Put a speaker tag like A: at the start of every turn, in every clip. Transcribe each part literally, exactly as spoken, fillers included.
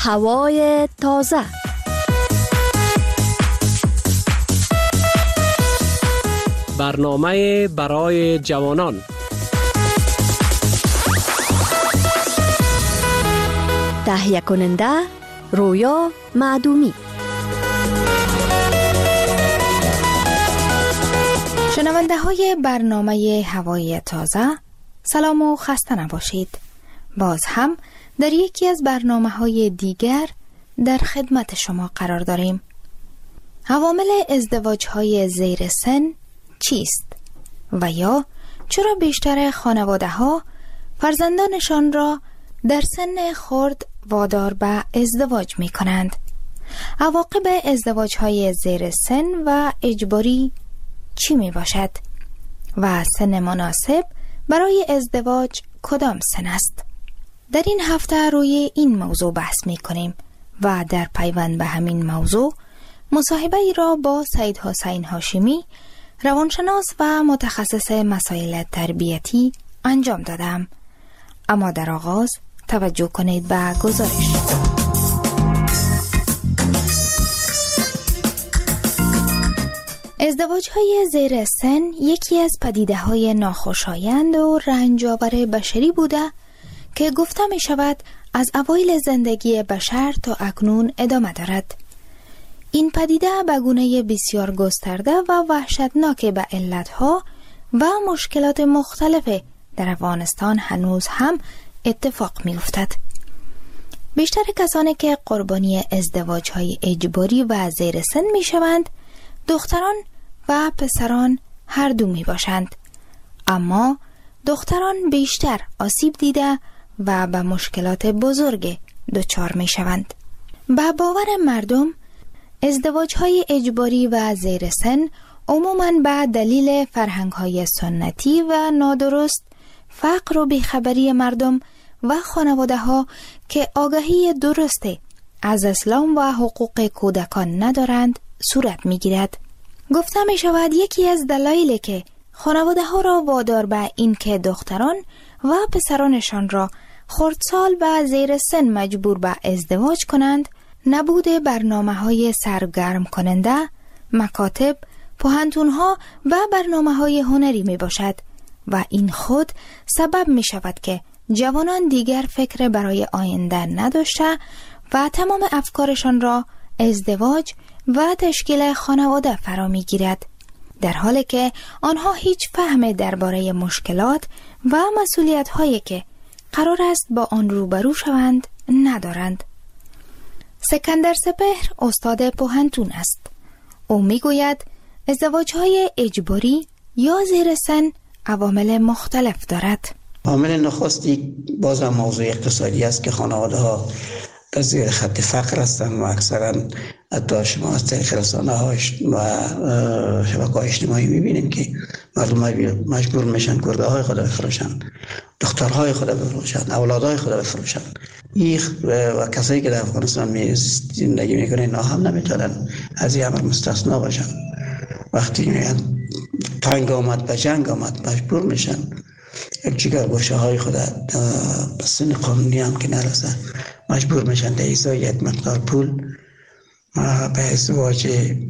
A: هوای تازه.
B: برنامه برای جوانان.
A: تهیه کننده رویا معدومی.
C: شنونده های برنامه هوای تازه، سلام و خسته نباشید. باز هم در یکی از برنامه های دیگر در خدمت شما قرار داریم. عوامل ازدواج های زیر سن چیست؟ و یا چرا بیشتر خانواده ها فرزندانشان را در سن خرد وادار به ازدواج می کنند؟ عواقب ازدواج های زیر سن و اجباری چی می باشد؟ و سن مناسب برای ازدواج کدام سن است؟ در این هفته روی این موضوع بحث می کنیم و در پیوند به همین موضوع مصاحبه ای را با سید حسین هاشمی، روانشناس و متخصص مسائل تربیتی انجام دادم. اما در آغاز توجه کنید به گزارش. ازدواج‌های زیر سن یکی از پدیده‌های ناخوشایند و رنج‌آور بشری بوده که گفته می شود از اوایل زندگی بشر تا اکنون ادامه دارد. این پدیده به گونه بسیار گسترده و وحشتناک به علتها و مشکلات مختلف در افغانستان هنوز هم اتفاق می افتد. بیشتر کسانی که قربانی ازدواج‌های اجباری و زیر سن می شوند دختران و پسران هر دو می باشند. اما دختران بیشتر آسیب دیده و به مشکلات بزرگ دچار می شوند. به باور مردم ازدواج‌های اجباری و زیر سن عموماً به دلیل فرهنگ‌های سنتی و نادرست، فقر و بیخبری مردم و خانواده‌ها که آگاهی درست از اسلام و حقوق کودکان ندارند صورت می‌گیرد. گفته می‌شود یکی از دلایلی که خانواده‌ها را وادار به این که دختران و پسرانشان را خردسال و زیر سن مجبور به ازدواج کنند، نبود برنامه‌های سرگرم کننده، مکاتب، پوهنتون‌ها و برنامه‌های هنری میباشد و این خود سبب میشود که جوانان دیگر فکر برای آینده نداشته و تمام افکارشان را ازدواج و تشکیل خانواده فرا میگیرد، در حالی که آنها هیچ فهم درباره مشکلات و مسئولیت‌هایی که قرار است با آن روبرو شوند ندارند. سکندر سپهر استاد پوهنتون است. او میگوید ازدواج‌های اجباری یا زیر سن عوامل مختلف دارد.
D: عامل نخستی باز هم موضوع اقتصادی است که خانواده ها در زیر خط فقر هستند و اکثرا حتی شما از طریق رسانه ها و شبکه های اجتماعی میبینیم که مردم مجبور میشن کرده های خود بفروشن، دخترهای خود بفروشن، اولادهای خود بفروشن. این و کسایی که در افغانستان زندگی میکنن اینا هم نمیتونن از این امر مستثنا باشن. وقتی میگن تنگ آمد به جنگ آمد مجبور میشن یک جگر گوشه های خود به سن قانونی هم که نرسن مجبور میشن در ازای یک مقدار پول به ازدواج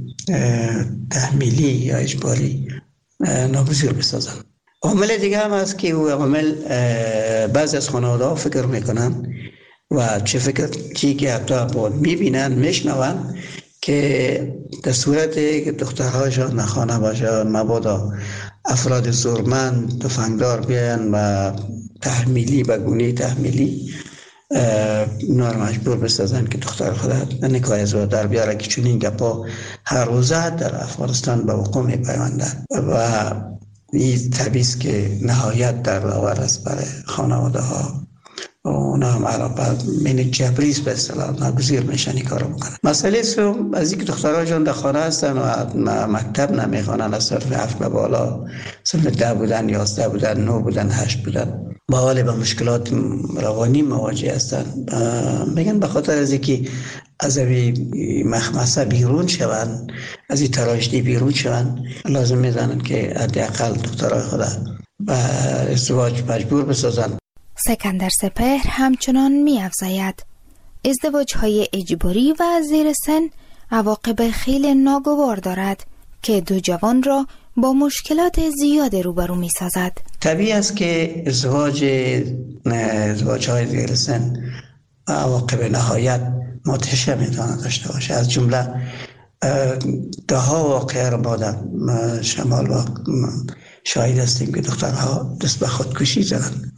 D: تحمیلی یا اجباری ناگزیر بسازن. عامل دیگه هم هست که او عامل بعضی از خانواده ها فکر میکنن و چه فکر چی که حتی بود میبینن میشنون که در صورت که دخترهاشان نخانه باشن مبادا افراد زورمند تفنگدار بیان و تحمیلی به گونه تحمیلی اونا رو مجبور بسازن که دختر خود نکاح ازدواج در بیاره که چون این گپا هر روزه در افغانستان به وقوع میپیوندن و این طبیعی که نهایت در آور است برای خانواده ها. اونا هم علاقه من جبریز به اصطلاح ناگزیر میشن این کارو بکنن. مسئله سوم از اینکه دخترها جان در خانه هستن و مکتب نمیخوانن، از صرف هفت به بالا صرف ده بودن، یازده بودن، نو بودن، هشت بودن، با حال به مشکلات روانی مواجه هستن. میگن به خاطر از اینکه از این مخمسه بیرون شون، از این تراژدی بیرون شون، لازم میدانن که حداقل دخترای خود به ازدواج مجبور بسازن.
C: سکندر سپهر همچنان می افزاید ازدواج‌های اجباری و زیر سن عواقب خیلی ناگوار دارد که دو جوان را با مشکلات زیاد روبرو می سازد.
D: طبیعی است که ازدواج ازدواج‌های زیر سن عواقب نهایت مدهشه میتواند داشته باشه. از جمله ده ها واقعه را ما در شمال و شاهد هستیم که دخترها دست به خودکشی زدند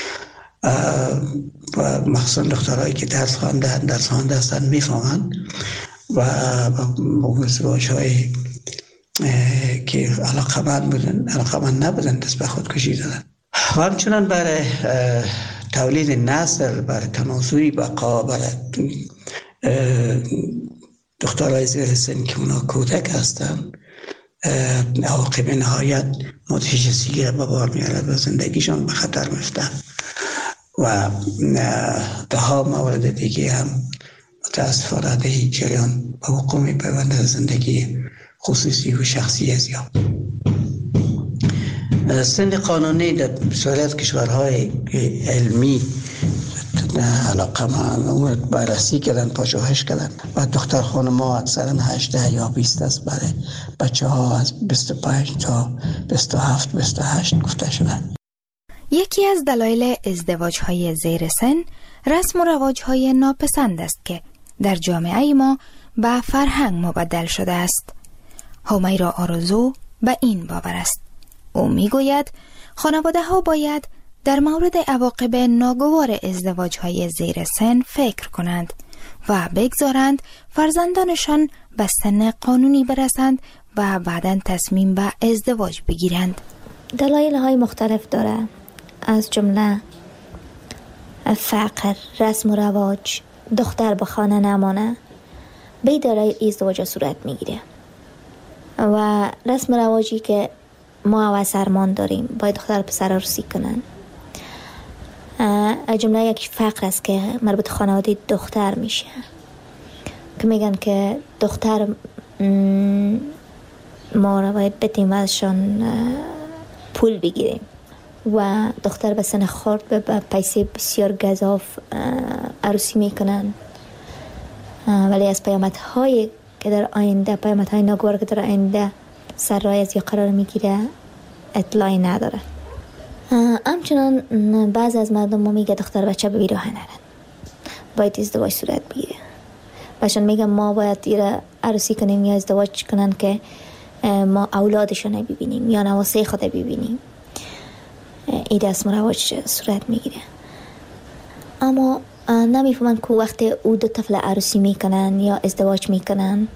D: و مخصوصا دخترهایی که درس خوانده درس خوانده هستند میفهمند و ازدواج‌های که علاقمند بودن علاقمند نبودن دست به خودکشی زدن. و همچنان برای تولید نسل، برای تناسلی بقا، برای دخترهای زیر سن که اونا کودک هستن، عواقب نهایت متشخصی به بار میارد و زندگیشان به خطر میفتن و ده ها مورد دیگه هم متاسفانه در این جریان به وقوع میپیوندد زندگی خصوصی و شخصی از یا سن قانونی در بسیاری کشورهای علمی علاقه من بررسی کردن، پژوهش کردن و دختر خانم‌ها اکثرا هجده یا بیست است برای بچه ها از بیست و پنج تا بیست و هفت بیست و هشت گفته شدن.
C: یکی از دلایل ازدواج‌های زیر سن رسم و رواج‌های ناپسند است که در جامعه ما به فرهنگ مبدل شده است. همیرا آرزو به این باور است. او میگوید خانواده ها باید در مورد عواقب ناگوار ازدواج‌های زیر سن فکر کنند و بگذارند فرزندانشان به سن قانونی برسند و بعداً تصمیم به ازدواج بگیرند.
E: دلایل های مختلف داره، از جمله فقر، رسم و رواج، دختر به خانه نمانه، به دلایل ازدواج صورت میگیره و رسم و رواجی که ما و سرمان داریم باید دختر پسر عروسی کنن. از جمله یک فقر است که مربوط خانواده دختر میشه که میگن که دختر ما را باید بدیم و ازشان پول بگیریم و دختر به سن خورد به پیسه بسیار گزاف عروسی میکنن، ولی از پیامدهای که در آینده پیامدهای ناگوار که در آینده سر راه از یا قرار میگیره اطلاعی نداره. همچنان بعض از مردم ما میگه دختر بچه به بیراه نرن، باید ازدواج صورت بگیره. باشن میگن ما باید ایره عروسی کنیم یا ازدواج کنن که ما اولادشون ببینیم یا نواسه خود ببینیم. این رسم و رواج صورت میگیره، اما نمیفهمن که وقت او دو طفل عروسی میکنن یا ازدواج میکنن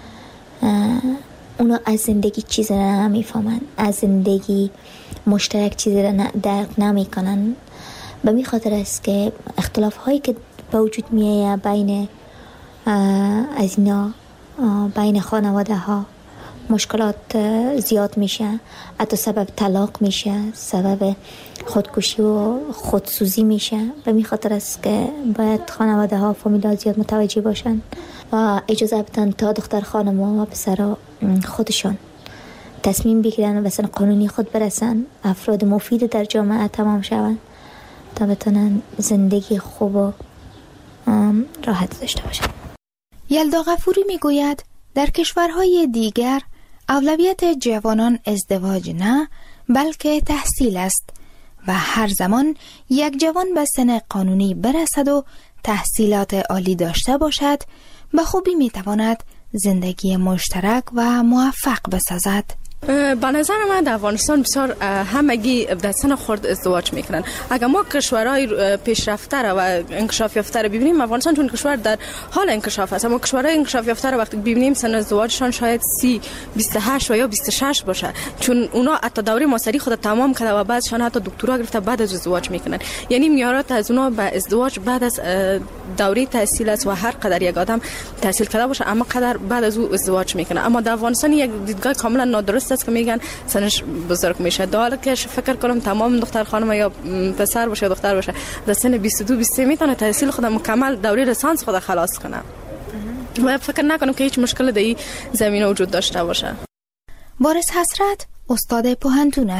E: اونا از زندگی چیزی نمیفهمن، از زندگی مشترک چیزی را درک نمیکنن. به می خاطر است که اختلاف هایی که به وجود میایه بین از اینا بین خانواده ها مشکلات زیاد میشه، حتی سبب طلاق میشه، سبب خودکشی و خودسوزی میشه. به می خاطر است که باید خانواده ها فامیل زیاد متوجه باشن و اجازه بدن تا دختر خانم و پسر خودشان تصمیم بگیرن و سن قانونی خود برسن، افراد مفید در جامعه تمام شون تا بتونن زندگی خوب و راحت داشته باشن.
C: یلدا غفوری میگوید در کشورهای دیگر اولویت جوانان ازدواج نه بلکه تحصیل است و هر زمان یک جوان به سن قانونی برسد و تحصیلات عالی داشته باشد به خوبی میتواند زندگی مشترک و موفق بسازد.
F: به نظر من در افغانستان بسیار همگی در سن خرد ازدواج میکنن. اگر ما کشورهای پیشرفته را و انکشاف یافته را ببینیم، افغانستان چون کشور در حال انکشاف است، اما کشورهای انکشاف یافته را وقتی ببینیم سن ازدواجشان شاید سی، بیست و هشت و یا بیست و شش باشه، چون اونا حتی دوره ماستری خود تمام کرده و بعدشان حتی دکترا گرفته بعد از ازدواج میکنن. یعنی میارات از اونا به ازدواج بعد از دوره تحصیل است و هر قدر یک آدم تحصیل کرده باشه اما قدر بعد از او ازدواج میکنه. اما در افغانستان یک دیدگاه کاملا نادرست است که میگن سنش بزرگ میشه. در حالی که فکر کنم تمام دختر خانم یا پسر باشه یا دختر باشه در سن بیست و دو بیست و سه میتونه تحصیل خود مکمل دوره لیسانس خود خلاص کنه و فکر نکنم که هیچ مشکل در این زمینه وجود داشته باشه.
C: وارث حسرت استاد پوهنتون است.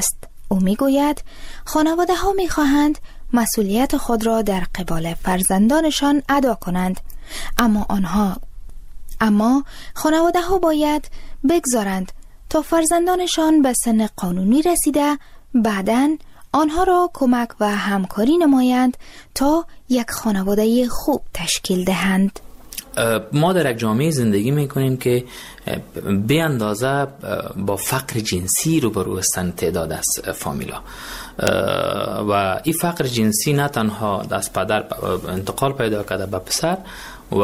C: او میگوید خانواده ها میخواهند مسئولیت خود را در قبال فرزندانشان ادا کنند، اما آنها اما خانواده ها باید بگذارند تا فرزندانشان به سن قانونی رسیده بعداً آنها را کمک و همکاری نمایند تا یک خانواده خوب تشکیل دهند.
G: ما در یک جامعه زندگی میکنیم که به اندازه با فقر جنسی روبرو هستند تعداد از فامیلا و این فقر جنسی نه تنها از پدر انتقال پیدا کرده به پسر و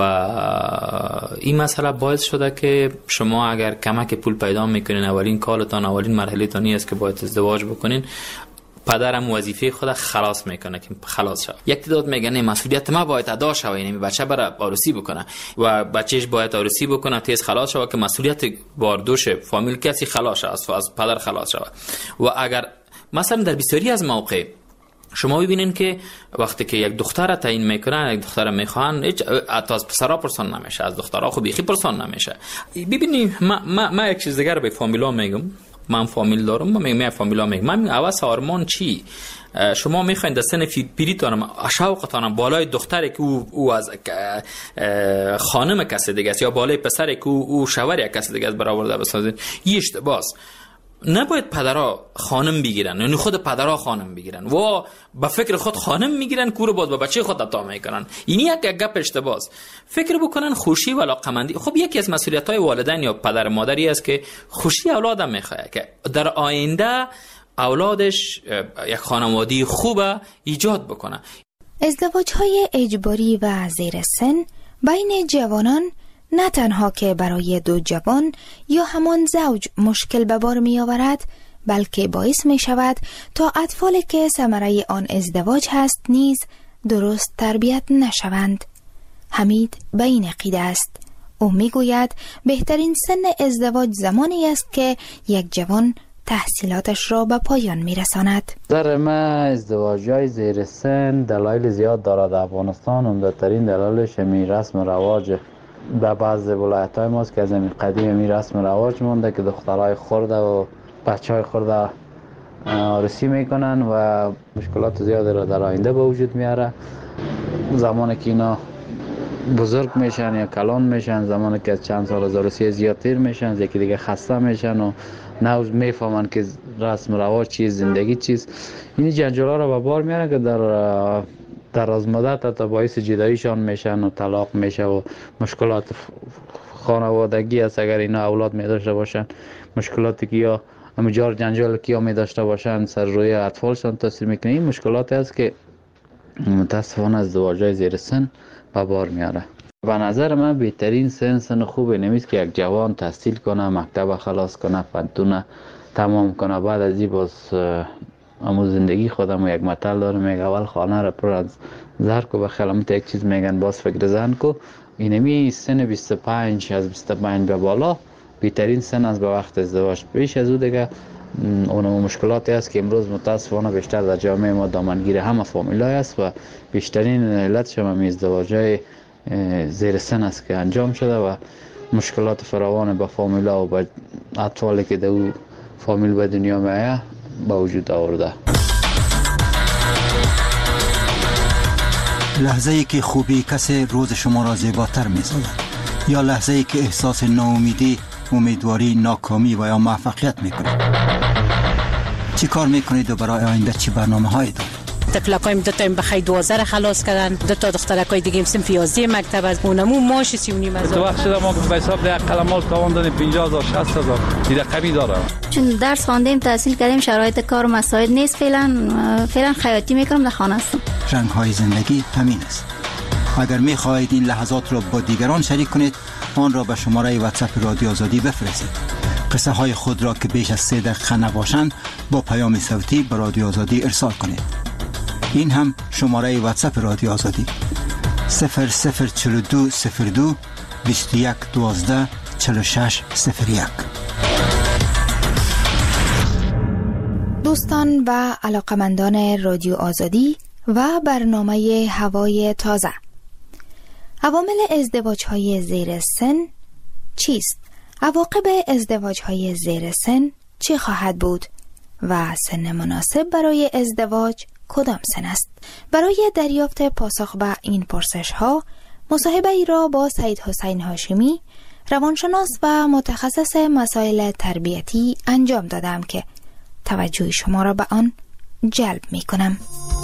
G: این مسئله باعث شده که شما اگر کمک پول پیدا میکنین اولین کارتان اولین مرحله تانی است که باید ازدواج بکنین، پدرم وظیفه خود خلاص میکنه که خلاص شد. یک تعداد میگن مسئولیت ما باید ادا شه، یعنی بچه بره عروسی بکنه و بچهش باید عروسی بکنه تیز خلاص شه که مسئولیت باردوش فامیل کسی خلاص شه، از پدر خلاص شه. و اگر مثلا در بسیاری از مواقع شما ببینین که وقتی که یک دختر تعیین میکنن، یک دختر میخوان، هیچ از پسرا پرسان نمیشه، از دخترها خو بیخی پرسان نمیشه. ببینید ما ما, ما یک چیز دیگه به فامیلا میگم، من فامیل دارم، من میگم فامیلا میگم من اواز آرمان چی شما میخواین در سن پیریتان شوقتان بالای دختری که او, او از خانم کسی دیگه است یا بالای پسری که او, او شوهر کسی دیگه است برآورده بسازین، این اشتباهه. نباید پدرها خانم بگیرن، یعنی خود پدرها خانم بگیرن و با فکر خود خانم میگیرن کور باز با بچه خود عطا میکنن. این یک گپ اشتباهه. فکر بکنن خوشی و علاقمندی. خب یکی از مسئولیت‌های والدین یا پدر مادری است که خوشی اولادم میخواد که در آینده اولادش یک خانواده خوبه ایجاد بکنه.
C: ازدواج‌های اجباری و زیر سن بین جوانان نه تنها که برای دو جوان یا همان زوج مشکل به بار می آورد، بلکه باعث می شود تا اطفالی که ثمره آن ازدواج هست نیز درست تربیت نشوند. حمید به این عقیده است. او می گوید بهترین سن ازدواج زمانی است که یک جوان تحصیلاتش را به پایان می رساند.
H: در من ازدواج‌های زیر سن دلایل زیاد دارد. افغانستان عمده‌ترین دلایلش می رسم رواج در بعض ولایت‌های ماست که از این قدیم می رسم رواج مونده که دخترای خرده و بچهای خرده عروسی میکنن و مشکلات زیادی را در آینده به وجود میاره. زمانی که اینا بزرگ میشن یا کلان میشن، زمانی که از چند سال از عروسی زیادتر میشن، یکی دیگه خسته میشن و نوز میفهمن که رسم رواج چیز، زندگی چیز. این جنجالا را به بار میاره که در در از مدت تا باعث جداییشان میشن و طلاق میشه و مشکلات خانوادگی است. اگر اینا اولاد می داشته باشن، مشکلاتی که یا مجار جنجال که یا می داشته باشن سر روی اطفالشان تاثیر میکنه. این مشکلاتی است که متاسفانه از ازدواج‌های زیر سن به بار میاره. به نظر من بهترین سن سن خوبه نمیست که یک جوان تحصیل کنه، مکتب خلاص کنه، پنتونه تمام کنه، بعد از این باز امو زندگی خودم یک مطل داره میگه اول خانه را پر از زر کو به خیالمت یک چیز میگن باز فکر زن کو. اینمی سن بیست و پنج از بیست و پنج به بالا بهترین سن از به وقت ازدواج. بیش از او دیگه اون مشکلاتی است که امروز متاسفانه بیشتر در جامعه ما دامنگیر همه فامیلای است و بیشترین علتش هم ازدواج‌های زیر سن است که انجام شده و مشکلات فراوان به فامیلا و به اطفالی که در او فامیل به دنیا میآید با وجود آورده.
I: لحظه ای که خوبی کسی روز شما را زیباتر می‌سازد یا لحظه ای که احساس ناامیدی، امیدواری، ناکامی و یا موفقیت می‌کنید. چی کار می‌کنید و برای آینده چی برنامه‌هایی دارید؟
J: تفلقایم دو تا بخای دوازده خلاص کردن، دو تا دخترکای دیگه هم صنف یازده مکتب از اونمو ماش سی و نیم هزار.
K: تو وقت شده ما به حساب ده قلمال تاوان دادیم پنجاه هزار شصت هزار دیگه کمی داره.
L: چون درس خواندیم تحصیل کردیم شرایط کار و مسائل نیست، فعلا فعلا خیاطی میکنم در خانه هستم.
I: رنگ‌های زندگی همین است. اگر می‌خواهید این لحظات را با دیگران شریک کنید، آن را به شماره واتساپ رادیو آزادی بفرستید. قصه های خود را که بیش از سه دقیقه نباشند با پیام صوتی به رادیو آزادی ارسال کنید. این هم شماره واتساپ رادیو آزادی صفر صفر چهل و دو صفر دو بیست و یک دوازده چهل و شش صفر یک.
C: دوستان و علاقمندان رادیو آزادی و برنامه هوای تازه، عوامل ازدواج‌های زیر سن چیست؟ عواقب ازدواج‌های زیر سن چه خواهد بود؟ و سن مناسب برای ازدواج کدام سن است؟ برای دریافت پاسخ به این پرسش ها مصاحبه ای را با سید حسین هاشمی، روانشناس و متخصص مسائل تربیتی انجام دادم که توجه شما را به آن جلب می کنم.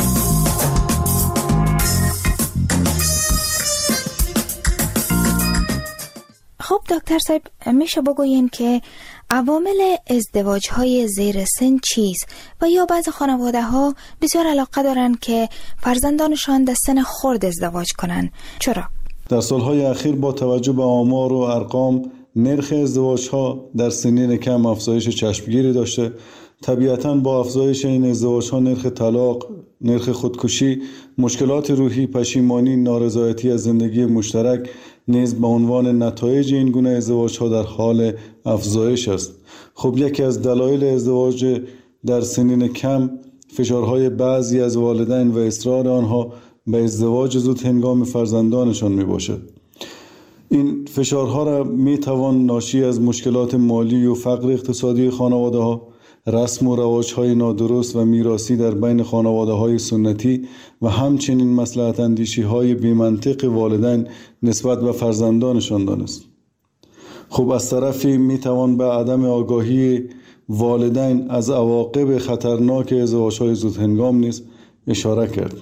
C: خب دکتر صاحب، میشه بگوییم که عوامل ازدواج های زیر سن چیست و یا بعض خانواده ها بسیار علاقه دارند که فرزندانشان در سن خرد ازدواج کنند؟ چرا؟
M: در سالهای اخیر با توجه به آمار و ارقام نرخ ازدواج ها در سنین کم افزایش چشمگیری داشته. طبیعتاً با افزایش این ازدواج ها نرخ طلاق، نرخ خودکشی، مشکلات روحی، پشیمانی، نارضایتی از زندگی مشترک نیز به عنوان نتایج این گونه ازدواج ها در حال افزایش است. خب یکی از دلایل ازدواج در سنین کم فشارهای بعضی از والدین و اصرار آنها به ازدواج زود هنگام فرزندانشان می باشد. این فشارها را می توان ناشی از مشکلات مالی و فقر اقتصادی خانواده ها، رسم و رواج های نادرست و میراثی در بین خانواده های سنتی و همچنین مصلحت اندیشی های بی منطق والدین نسبت به فرزندانشان دانست. خب از طرفی می توان به عدم آگاهی والدین از عواقب خطرناک ازدواج های زود هنگام نیز اشاره کرد.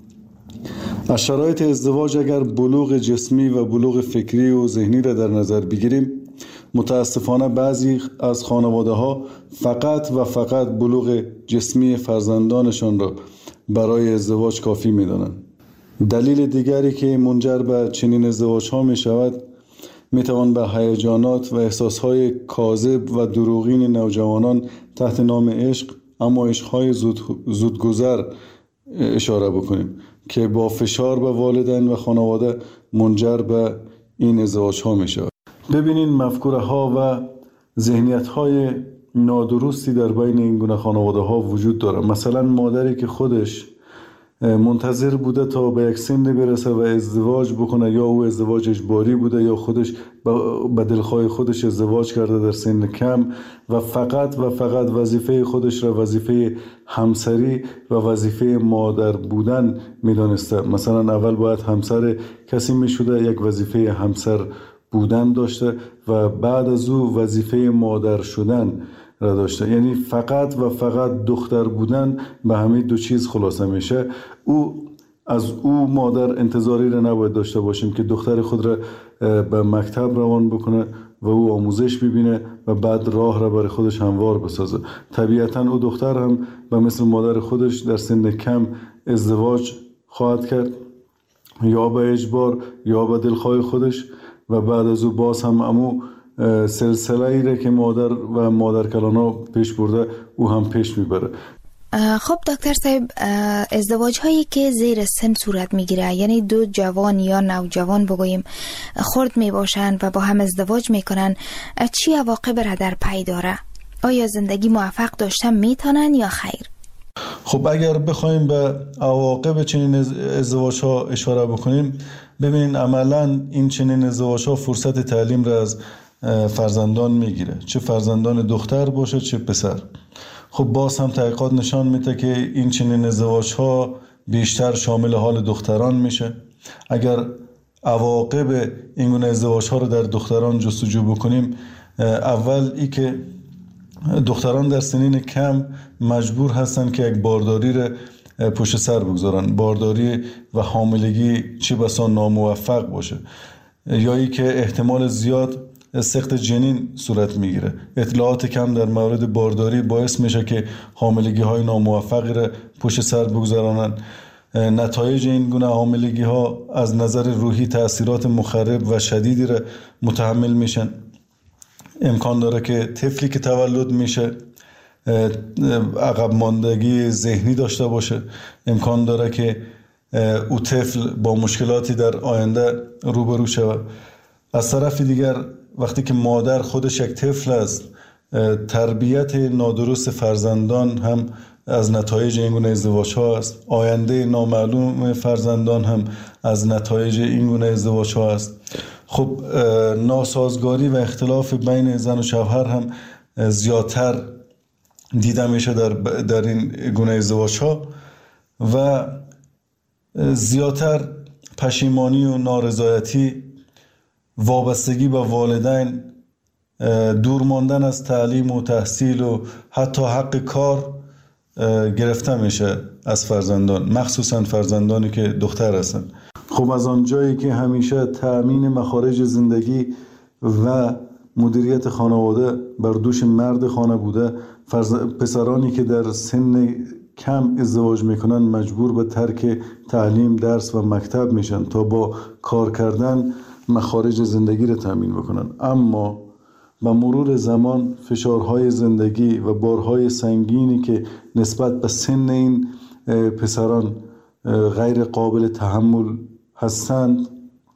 M: از شرایط ازدواج اگر بلوغ جسمی و بلوغ فکری و ذهنی را در نظر بگیریم، متاسفانه بعضی از خانواده ها فقط و فقط بلوغ جسمی فرزندانشان را برای ازدواج کافی می دانند. دلیل دیگری که منجر به چنین ازدواج ها می شود می توان به هیجانات و احساس های کاذب و دروغین نوجوانان تحت نام عشق، اما عشق های زود زودگذر اشاره بکنیم که با فشار به والدین و خانواده منجر به این ازدواج ها می شود. ببینین مفکوره ها و ذهنیت های نادرستی در بین این گونه خانواده ها وجود داره. مثلا مادری که خودش منتظر بوده تا به یک سن برسه و ازدواج بکنه، یا او ازدواج اجباری بوده یا خودش به دلخواه خودش ازدواج کرده در سن کم و فقط و فقط وظیفه خودش را وظیفه همسری و وظیفه مادر بودن میدانسته. مثلا اول باید همسر کسی میشده، یک وظیفه همسر بودن داشته و بعد از او وظیفه مادر شدن را داشته. یعنی فقط و فقط دختر بودن به همین دو چیز خلاصه میشه. او از او مادر انتظاری را نباید داشته باشیم که دختر خود را به مکتب روان بکنه و او آموزش ببینه و بعد راه را برای خودش هموار بسازه. طبیعتا او دختر هم به مثل مادر خودش در سن کم ازدواج خواهد کرد، یا به اجبار یا به دلخواه خودش، و بعد از او باز هم امو سلسله ای را که مادر و مادر کلانا پیش برده او هم پیش میبره.
C: خب دکتر صاحب، ازدواج هایی که زیر سن صورت میگیره، یعنی دو جوان یا نوجوان بگوییم خرد میباشن و با هم ازدواج میکنن، چی عواقب را در پی داره؟ آیا زندگی موفق داشتن میتونن یا خیر؟
M: خب اگر بخوایم به عواقب چنین ازدواج ها اشاره بکنیم، ببینین عملا این چنین ازدواج ها فرصت تعلیم را از فرزندان میگیره، چه فرزندان دختر باشه چه پسر. خب باز هم تحقیقات نشان میده که این چنین ازدواج ها بیشتر شامل حال دختران میشه. اگر عواقب این گونه ازدواج ها رو در دختران جستجو بکنیم، اول ای که دختران در سنین کم مجبور هستن که یک بارداری را پشت سر بگذارن. بارداری و حاملگی چه بسا ناموفق باشه، یا ای که احتمال زیاد سقط جنین صورت میگیره. اطلاعات کم در مورد بارداری باعث میشه که حاملگی های ناموفقی را پشت سر بگذارن. نتایج این گونه حاملگی ها از نظر روحی تأثیرات مخرب و شدیدی را متحمل میشن. امکان داره که طفلی که تولد میشه عقب ماندگی ذهنی داشته باشه. امکان داره که او طفل با مشکلاتی در آینده روبرو شود. از طرف دیگر وقتی که مادر خودش یک طفل است، تربیت نادرست فرزندان هم از نتایج این گونه ازدواج ها است. آینده نامعلوم فرزندان هم از نتایج این گونه ازدواج ها است. خب ناسازگاری و اختلاف بین زن و شوهر هم زیادتر دیده میشه در, در این گونه ازدواج ها و زیادتر پشیمانی و نارضایتی، وابستگی به والدین، دور ماندن از تعلیم و تحصیل و حتی حق کار گرفته میشه از فرزندان، مخصوصا فرزندانی که دختر هستند. خب از آنجایی که همیشه تأمین مخارج زندگی و مدیریت خانواده بر دوش مرد خانه بوده، فرز... پسرانی که در سن کم ازدواج میکنن مجبور به ترک تعلیم، درس و مکتب میشن تا با کار کردن مخارج زندگی را تأمین بکنن. اما با مرور زمان فشارهای زندگی و بارهای سنگینی که نسبت به سن این پسران غیر قابل تحمل هستند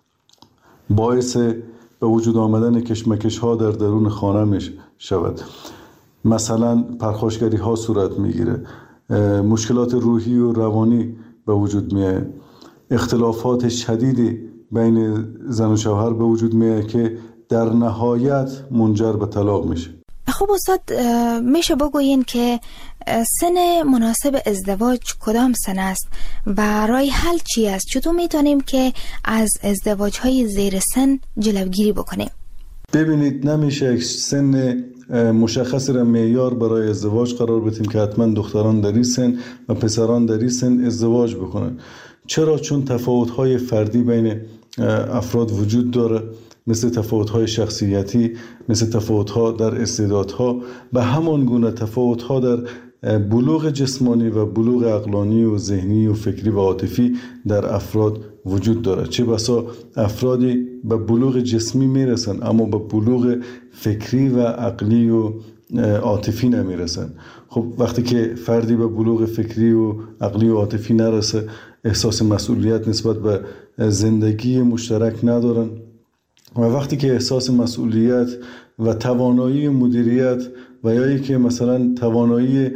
M: باعث به وجود آمدن کشمکش ها در درون خانه می شود. مثلا پرخاشگری ها صورت می گیره، مشکلات روحی و روانی به وجود می آید، اختلافات شدیدی بین زن و شوهر به وجود می آید که در نهایت منجر به طلاق میشه.
C: خب استاد، میشه بگوین که سن مناسب ازدواج کدام سن است و راه حل چی است؟ چطور میتونیم که از ازدواج های زیر سن جلوگیری بکنیم؟
M: ببینید، نمیشه یک سن مشخص را معیار برای ازدواج قرار بدیم که حتما دختران در این سن و پسران در این سن ازدواج بکنن. چرا؟ چون تفاوت های فردی بین افراد وجود داره، مثل تفاوت‌های شخصیتی، مثل تفاوت‌ها در استعدادها، به همان گونه تفاوت‌ها در بلوغ جسمانی و بلوغ عقلانی و ذهنی و فکری و عاطفی در افراد وجود دارد. چه بسا افرادی به بلوغ جسمی میرسن اما به بلوغ فکری و عقلی و عاطفی نمیرسن. خب وقتی که فردی به بلوغ فکری و عقلی و عاطفی نرسه، احساس مسئولیت نسبت به زندگی مشترک ندارن و وقتی که احساس مسئولیت و توانایی مدیریت و یا ای که مثلا توانایی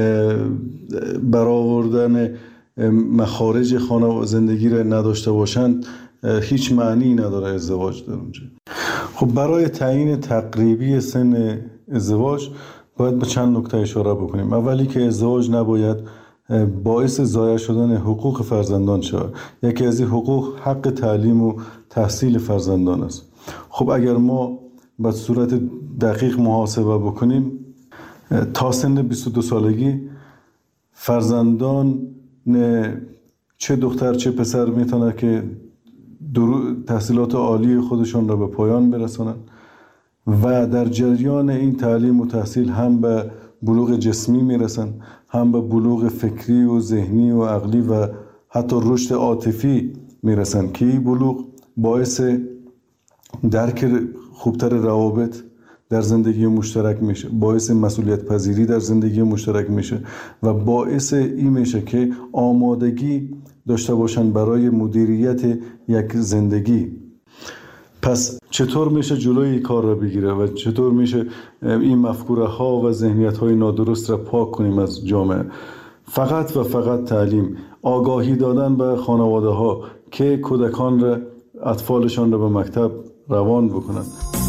M: برآوردن مخارج خانه و زندگی را نداشته باشند، هیچ معنی نداره ازدواج در اونجا. خب برای تعیین تقریبی سن ازدواج باید به چند نکته اشاره بکنیم. اولی که ازدواج نباید باعث ضایع شدن حقوق فرزندان شود. یکی از این حقوق حق تعلیم و تحصیل فرزندان است. خب اگر ما به صورت دقیق محاسبه بکنیم، تا سن بیست و دو سالگی فرزندان چه دختر چه پسر میتونه که تحصیلات عالی خودشون را به پایان برسانن و در جریان این تعلیم و تحصیل هم به بلوغ جسمی میرسن، هم به بلوغ فکری و ذهنی و عقلی و حتی رشد عاطفی میرسن که این بلوغ باعث درک خوبتر روابط در زندگی مشترک میشه، باعث مسئولیت پذیری در زندگی مشترک میشه و باعث این میشه که آمادگی داشته باشن برای مدیریت یک زندگی. پس چطور میشه جلوی کار را بگیره و چطور میشه این مفکوره ها و ذهنیت های نادرست را پاک کنیم از جامعه؟ فقط و فقط تعلیم، آگاهی دادن به خانواده ها که کودکان را، اطفالشان را به مکتب روان بکنند.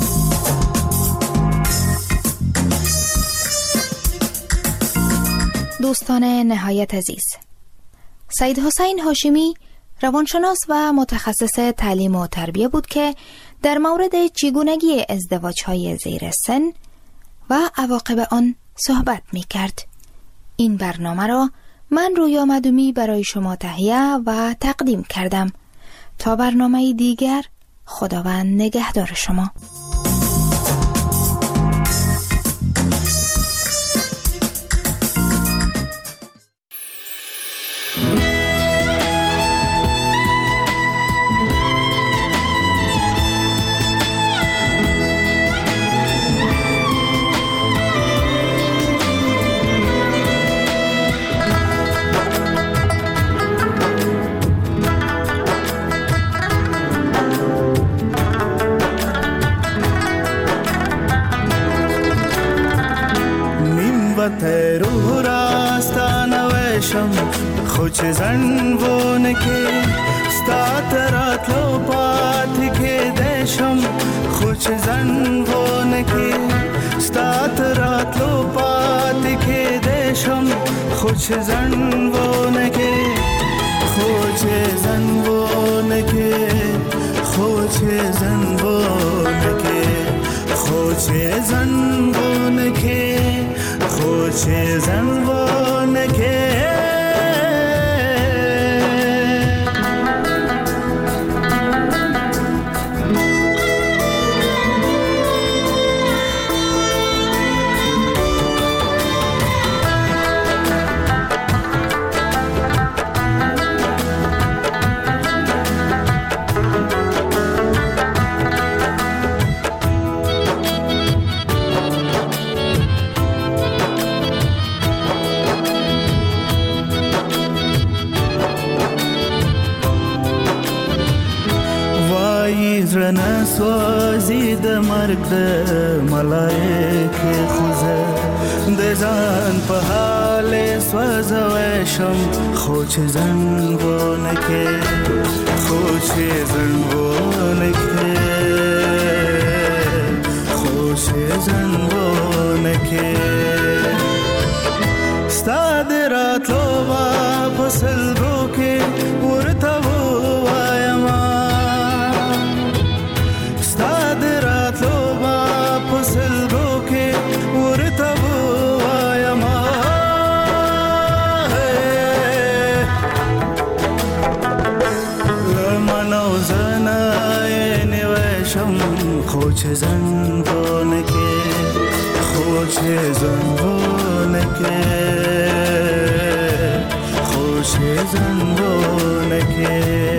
C: دوستان نهایت عزیز، سید حسین هاشمی روانشناس و متخصص تعلیم و تربیه بود که در مورد چگونگی ازدواج‌های زیر سن و عواقب آن صحبت می‌کرد. این برنامه را من رویا مدومی برای شما تهیه و تقدیم کردم. تا برنامه دیگر، خداوند نگهدار شما.
N: خوچ زنبون کې ستات راتلو پات کې دیشم خوچ زنبون کې ستات راتلو پات کې دیشم خوچ زنبون کې خوچ زنبون کې خوچ زنبون کې خوچ زنبون کې خوچ زنبون کې زرنا سوازی د مرگ د ملائک خوزه د ځان په حال سوځوشم خو چې زنګونه کې خو چې زنګونه کې خو چې زنګونه کې ستاد راتلو واپس لګو کې ورته وایم خوچ زنبون کې خوچ زنبون کې خوچ زنبون کې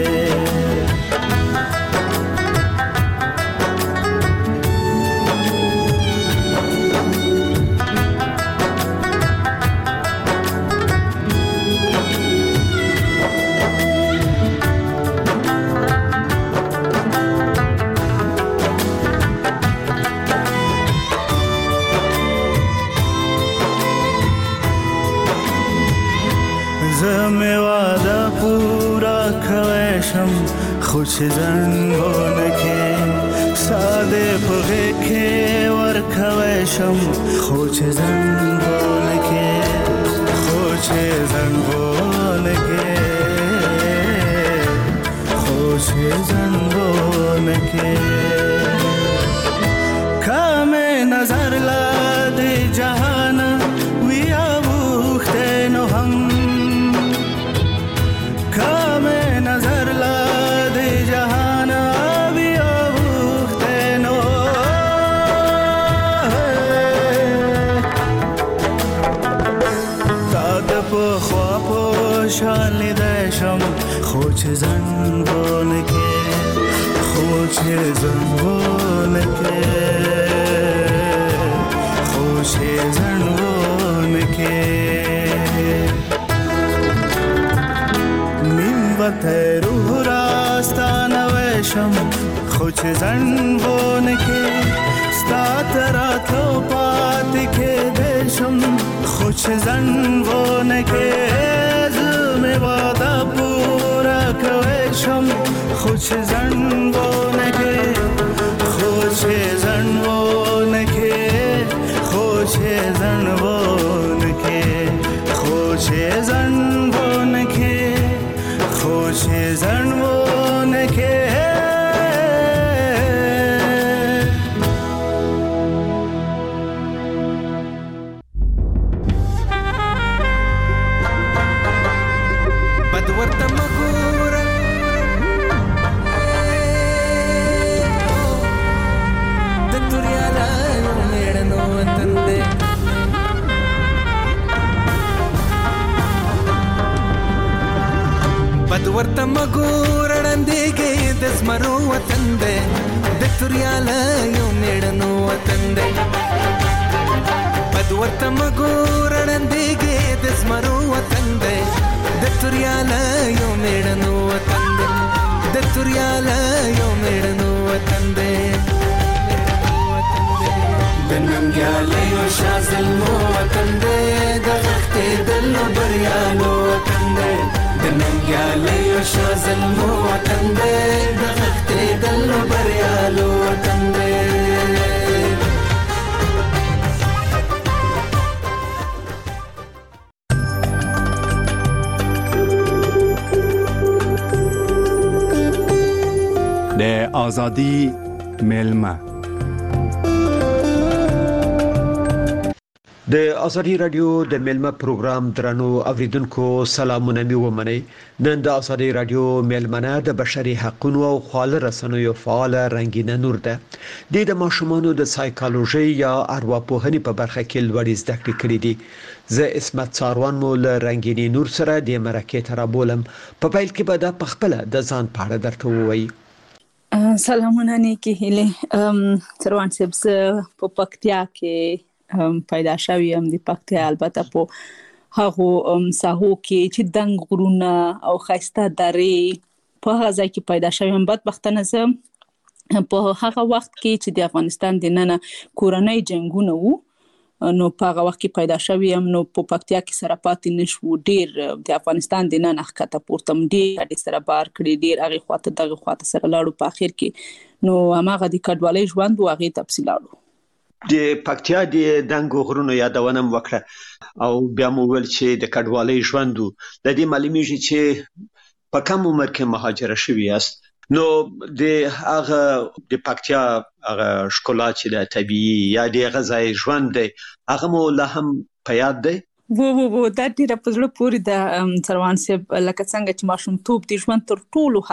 N: خوچ زنبون کې ساده پغه کې ور خوښم خوچ زنبون کې خوچ زنبون کې خوچ زنبون کې کام نظر لا د جهان ویا وخته نو هم کام نظر لا شال دشم خوچ زنبون کې خوچ زنبون کې خوچ زنبون کې نیم وته روح راستانه وشم خوچ زنبون کې ستات راتلو پات کې دشم خوچ زنبون کې وادا پورا کوشم خوچ زنبون کې خوچ زنبون کې خوچ زنبون کې خوچ زنبون کې خوچ زنبون کې ورته مګورړندېږي د زمرو وطن دی د توریاله یو میړنو وطن دی بد ورته مګورړندېږي د زمرو وطن دی د توریاله یو میړنو وطن دی د توریاله یو میړنو وطن دی د ننګیاله یو شاه زلمو وطن دی د غښتېدلو بریالو وطن دی وطن دی د غښتېدل بریالو وطن دی.
O: د آزادی میلمه
P: د آزادی رادیو د میلمه پروګرام درنو اوریدونکو سلامونه می ومنئ. نن د آزادی رادیو میلمنه د بشري حقوقو او خواله رسنیو فعال رنگینه نور ده. د ماشومانو د سایکولوژي یا ارواپوهنې په برخه کې لوړ زده کړې کړې دي. زه اسمت څاروان مو له رنگینی نور سره د مرکه تر بولم. په پیل کې به د پخپله د ځان په اړه درته ووایي.
Q: سلامونه نیکی هیله. څاروان صاحب په پکتیا کې پیدا شوی هم د پکتیا البته په هغه ساحو کې چې دنګ غرونه او خسته درې په هغه ځای کې پیدا شوی هم. بدبختانه زه په هغه وخت کې چې د افغانستان د نن کورنۍ جنگونه وو نو په هغه وخت کې پیدا شوی هم نو په پکتیا کې سره پاتې نشو. ډیر د افغانستان د نن حقیقت پورتم ډیر د سره بار کړی ډیر هغه خواته دغه خواته سره لاړو په اخر کې نو هغه د کډوالۍ ژوند او هغه تفصیلاتو
P: د پکتیا د دنګو غرونو یادونه وکړه او بیا مو ول چې د کډوالۍ ژوند د دې معلومیږي چې په کوم عمر کې مهاجر شوی است. نو د هغه د پکتیا هغه ښکلا چې د طبيعي یا د غذای ژوند دی هغه مو له هم په یاد دی.
Q: وو وو وو دا ډیره په زړه پورې د څاروان صاحب لکه څنګه چې ماشومتوب د ژوند تر ټولو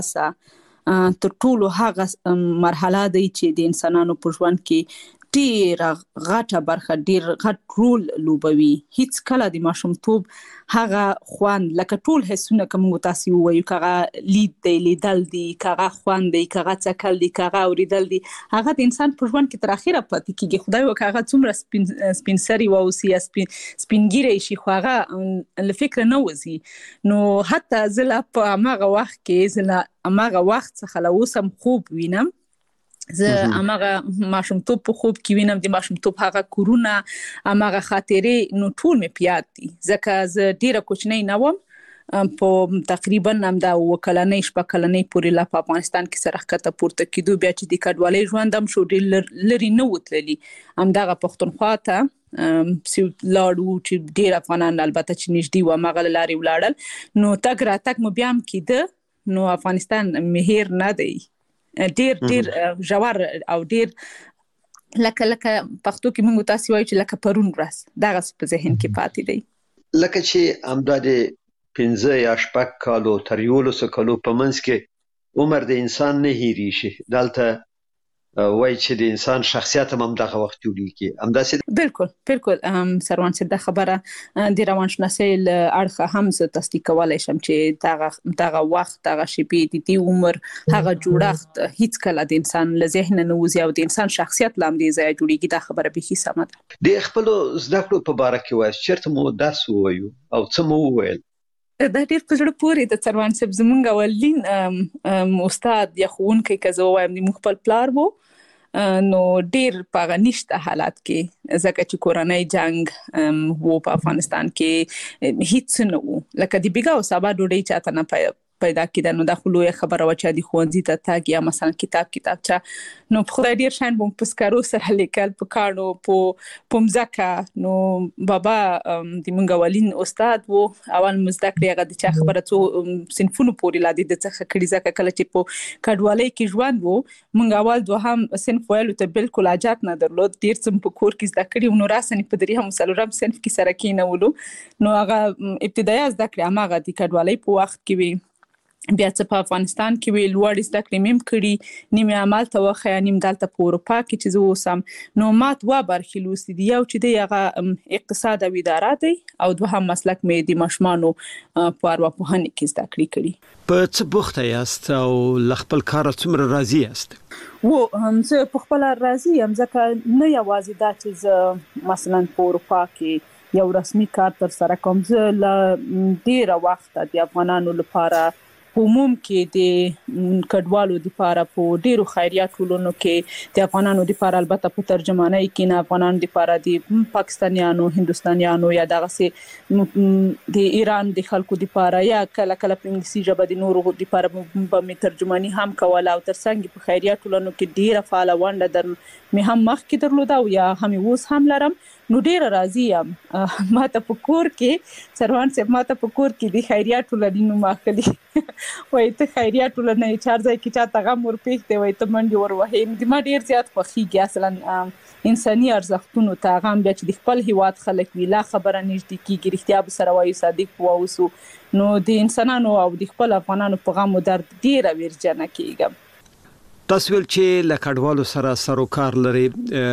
Q: حساسه تر ټولو هغه مرحله دی چې د انسانانو په ژوند کې ډیر غټه برخه ډیر غټ رول لوبوي. هیڅ کله د ماشومتوب هغه خوان لکه ټول حسونه کوم تاسو وایو کغه لید دی لیدل دی کغه خوان دی کغه څکل دی کغه اوریدل دی هغه د انسان په ژوند کې تر اخره پاتې کیږي. خدای وکړه څومره سپین سپینسری او سیا سپین سپینګیری شي خو هغه لفکر نه وځي. نو حتی زله په هغه وخت کې زله هغه وخت څخه لوسم خوب وینم. زه هغه ماشومتوب په خوب کې وینم د ماشومتوب هغه کورونه هغه خاطرې نو ټول مې پیاد دي ځکه زه ډیره کوچنۍ نه وم په تقریبا هم دا وکلنۍ شپکلنۍ پورې لا په افغانستان کې سره ښکته پورته کېدو بیا چې د کډوالۍ ژوند هم شو ډیر لري نه وتللی همدغه پښتونخوا ته لاړو چې ډیر افغانان البته چې نږدې و هغه لارې ولاړل نو تګ راتګ مو بیا هم کېده. نو افغانستان مهیر نه دی ډیر ډیر جوار او ډیر لکه لکه پښتو کې موږ تاسو وایو چې لکه پرون ورځ دغه په ذهن کې پاتې دی.
P: لکه چې امداد پنځه یا شپږ کالو تر یولس کالو په منځ کې عمر د انسان نه هېریږي. دلته وای چې د انسان شخصیت هم دغه وخت جوړیږي. همداسې
Q: بالکل بالکل سروان صاحب د خبره د روانشناسۍ اړخه هم زه تصدیق کولای شم چې دغه دغه وخت دغه شپې د دې عمر هغه جوړښت هیڅ کله د انسان له ذهن نه وځي او د انسان شخصیت لام دی ځای جوړیږي. دا خبره به هیڅ سمه ده.
P: د خپل زده کړو په اړه کې وایي چیرته مو درس وایو او څه مو وویل.
Q: دا ډیر په زړه پورې د څاروان صاحب زمونږ اولین استاد یا ښوونکی که زه وایم د موږ خپل پلار وو نو ډیر په غنښت حالات کې ځکه چې کورنۍ جنگ وو په افغانستان کې هیڅ نه وو لکه د بیګا او سبا ډوډۍ چاته نه پیدا کېده نو دا خو لویه خبره وه چې د ښوونځي ته تګ یا مثلا کتاب کتابچه نو په خدای ډیر شیان به په سکرو سره لیکل په کاڼو په مځکه. نو بابا د موږ اولین استاد وو اول مو زده کړې هغه د چا خبره څو صنفونو پورې لا د ده څخه کړي ځکه کله چې په کډوالۍ کې ژوند وو موږ اول دوهم صنف ویلو ته بالکل حاجت نه درلود. ډیر څه په کور کې زده کړي نو راسنې په درېیم څلورم صنف کې سره کېنولو نو هغه ابتدایي زده کړې هماغه د کډوالۍ په وخت کې وي. بیا څه په افغانستان کې وی لوړ زده کړې مم کړي نیمه عمل ته وخه نیم دلته په اروپا کې چې زه اوسم نو ما دوه برخې لوستي دي. یو چې دی هغه اقتصاد او اداره دی او دوهم مسلک مې د ماشومانو په ارواپوهنې کې زده کړې کړي.
P: په څه بوخته یاست او له خپل کار څومره راضي یاست؟
Q: و هم زه په خپل راضي یم ځکه نه یوازې دا چې زه مثلا په اروپا کې یو رسمي کار تر سره کوم. زه له ډیره وخت د افغانانو لپاره په عموم کې د کډوالو لپاره په ډیرو خیریه ټولنو کې د افغانانو لپاره البته په ترجمانۍ کې نه افغانانو لپاره د پاکستانیانو هندستانیانو یا دغه سي د ایران د خلکو لپاره یا کله کله په انګلیسي ژبه د نورو لپاره به ترجمانی هم کوله او ترڅنګ په خیریه ټولنو کې ډیره فعال ونده در مې هم مخکې درلوده او یا هم اوس هم لرم نو ډیره راضي یم. ماته په کور کې سروان صاحب ماته په کور کې د خیریه ټولنې نوم اخلي وایي ته خیریه ټولنه یې چار ځای کې چاته غم ورپېښ دی وایي ته منډې ور وهې. د ما ډېر زیات خوښېږي اصلا انساني ارزښتونو ته هغه هم بیا چې د خپل هیواد خلک وي لا خبره نږدې کېږي رښتیا به سره وایو صادق به واوسو نو د انسانانو او د خپل افغانانو په غم و درد ډېره ویرجنه کېږم.
P: تاسو ول چې له کډوالو سره سروکار لري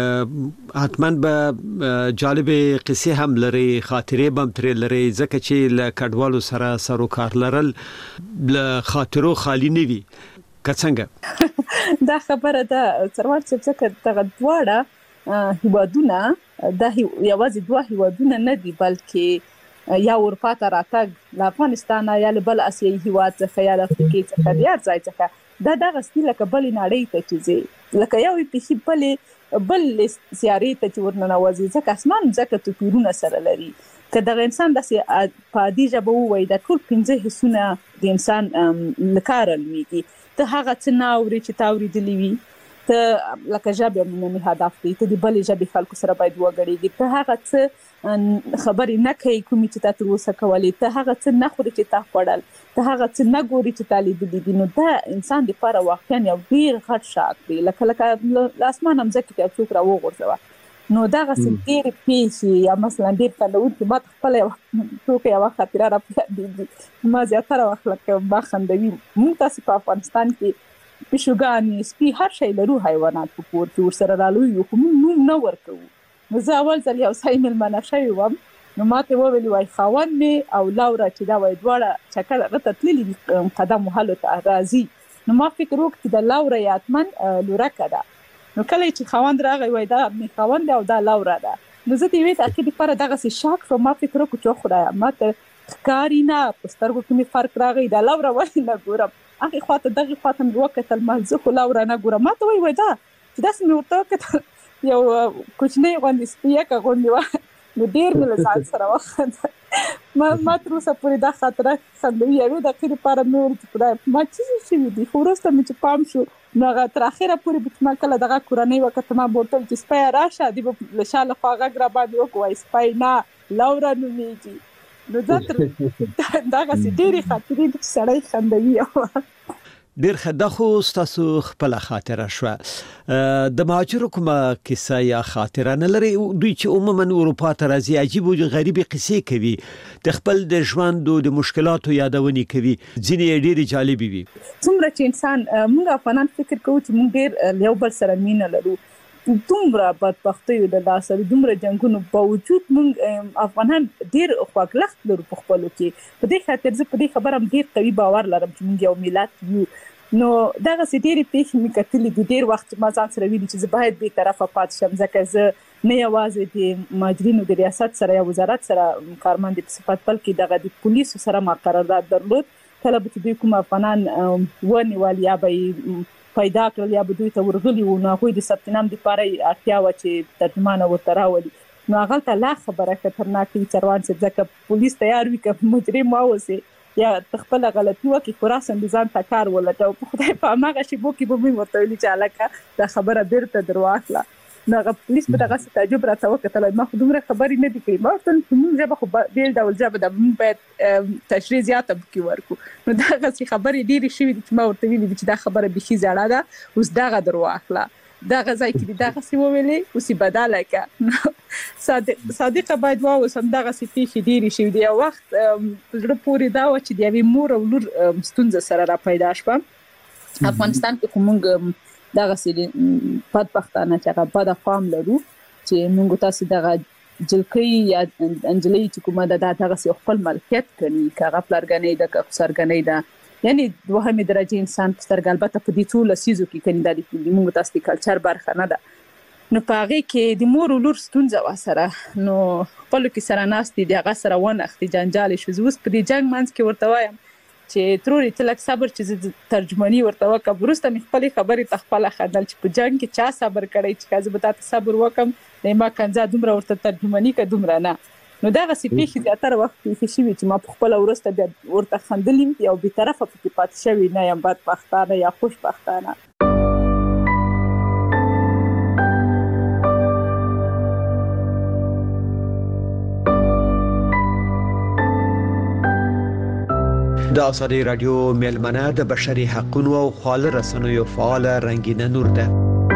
P: حتما به جالب قصې هم لري خاطرې به هم ترې لري ځکه چې له کډوالو سره سروکار لرل له خاطرو خالی نه وي که څنګه
Q: دا خبره ده سروان چې ځکه دغه دواړه هیوادونه د یوازې دوه هیوادونه نه دي بلکې یا اروپا ته راتګ له افغانستان یا له بل اسیایي هیواد څخه یا د افریقې څخه د هر ځای څخه دا دغه ستې لکه بلې نړۍ ته چې ځي لکه یو پیښې بلې بل سیارې ته چې ورننوځي ځکه اسمان ځکه توپیرونه سره لري که دغه انسان داسې په عادي ژبه ووایي دا ټول پنځه حسونه د انسان له کاره لویږي. ته هغه څه نه اورې چې تا اورېدلي وي ته لکه ژبه مینه هدف دی ته د بلې ژبې خلکو سره باید وګړېږي ته هغه څه خبرې نه کوي کومې چې تا تر اوسه کولې ته هغه څه نه خوري چې تا خوړل ته هغه څه نه ګوري چې تا لیدلي دي نو دا انسان دپاره واقعا یو ډېر غټ شاک دی لکه لکه له اسمان هم ځکه ته څوک راوغورځوه نو دغسې ډېرې پیښې یا مثلا ډېر خندونکي ما ته خپله یوه ټوکه یوه خاطره راپیادېږي ما زیاتره وخت لکه ما خندوي موږ تاسې په افغانستان کې پیشوګانې سپي هر شی لرو حیوانات په کور کې ورسره رالوی یو خو موږ نوم نه ورکوو نو زه اول ځل یو ځای مېلمانه شوې وم نو ما ته وویلي وایي خاوند مې او لوره چې دا وایي دواړه چکر هغه ته تللي دي قدم وهلو ته راځي نو ما فکر وکړ چې د لوره یې حتما لورکه ده نو کله چې خاوند راغی وایي دا مې خاوند دی او دا لوره ده نو زه د یوې دقیقې دپاره دغسې شاک شوم ما فکر وکړو چې خدایه ما ته ښکاري نه په سترګو کې مې فرق راغی دا لوره ولې نه ګورم هغې خواته دغې خواته مې وکتل ما زه خو لوره نه ګورم ما ته وایي وایي دا چې داسې مې ورته وکتل یو کوچنۍ غوندې سپیکه غوندې وه نو ډېر مې له ځان سره وخندل ما ما تر اوسه پورې دا خاطره خندوي یوې دقیقې دپاره مې وویل چې خدایه ما څه شوي دي خو وروسته مې چې پام شو نو هغه تر اخره پورې به چې ما کله دغه کورنۍ وکته ما به ورته ویل چې سپیه راشه دوی به له شا لخوا غږ راباندې وکړو وایي سپی نه لوره نومېږي نو دا تر دغسې ډېرې خاطرې دي چې سړی خندوي
P: ډیر خدا خو تاسو خپل خاطره شو د مهاجرو کومه کیسه یا خاطره نه لري دوی چې عموما اروپا ته راځي عجیب او غریب قصې کوي د خپل د ژوند او د مشکلاتو یادونې کوي ځینې ډېرې جالبې وي
Q: څومره چې انسان موږ افغانان فکر کوو چې موږ ډېر یو بل سره مینه لرو دومره بدبختیو د لاسه دومره جنګونو باوجود موږ افغانان ډېر خواږلخت لرو په خپلو کې په دې خاطر زه په دې خبره هم ډېر قوي باور لرم چې موږ یو ملت یو نو دغسې ډېرې پیښې مې کتلي دي ډېر وخت ما ځان سره ویلي چې زه باید بې طرفه پاتې شم ځکه زه نه یوازې د مهاجرینو د ریاست سره یا وزارت سره کارمند په صفت بلکې دغه د پولیسو سره ما قرارداد درلود کله به چې دوی کوم افغانان ونیول یا به یې پیدا کړل یا به دوی ته ورغلي وو نو هغوی د ثبت نام دپاره یې اړتیا وه چې ترجمانه ورته راولي نو هغلته لا خبره خطرناکه وي سروان صاحب ځکه پولیس تیار وي که مجرم واوسې یا خپله غلطي وکړي خو راسم د ځان ته کار ولټوه په خدای په هماغه شېبو کې به مې ورته ویلي چې هلکه دا خبره بیرته در واخله نو هغه پولیس په دغسې تعجب راته وکتل ما خو دومره خبرې نه دي کړي ما ورته ویل زموږ ژبه خو بېل ډول ژبه ده موږ باید تشریح زیاته پکې ورکړو نو دغسې خبرې ډېرې شوي دي چې ما ورته ویلي دي چې دا خبره بیخي زړه ده اوس دغه در واخله دغه ځای کې دي دغسې وویلې اوس یې بدله کړه صادق صادقه باید واوسم دغسې پیښې ډېرې شوي دي یو وخت په زړه پورې دا وه چې د یوې مور او لور ستونزه سره را پیدا شوه افغانستان کې خو موږ دغسې بدبختانه چې هغه بده فام لرو چې موږ تاسې دغه جلکۍ یا نجلۍ چې کومه ده دا دغسې خپل ملکیت ګڼي که هغه پلرګنۍ ده که خسرګنۍ ده یعنی دوهمې درجې انسان په سترګه البته په دې څو لسیزو کې کني دا د موږ تاسو د کلچر برخه نه ده نو په هغې کې د مور او لور ستونزه وه سره نو خپلو کې سره ناست دي د هغه سره ونښتې جنجال یې شو زه اوس په دې جنګ منځ کې ورته وایم چې تروري ته لږ صبر چې ترجمانی ورته وکړم وروسته مې خپلې خبرې ته خپله خندل چې په جنګ کې چا صبر کړی چې که زه به تا ته صبر وکړم نو ما کنځا دومره ورته ترجماني که دومره نه نو دغسې پیښې زیاتره وخت پیښې شوي چې ما په خپله وروسته بیا ورته خندلي یم یو بېطرفه پکې پاتې شوي نه یم بدبختانه یا خوشبختانه.
P: د آزادۍ رادیو میلمنه د بشري حقوقو او خواله رسنیو فعال رنگینه نور ده.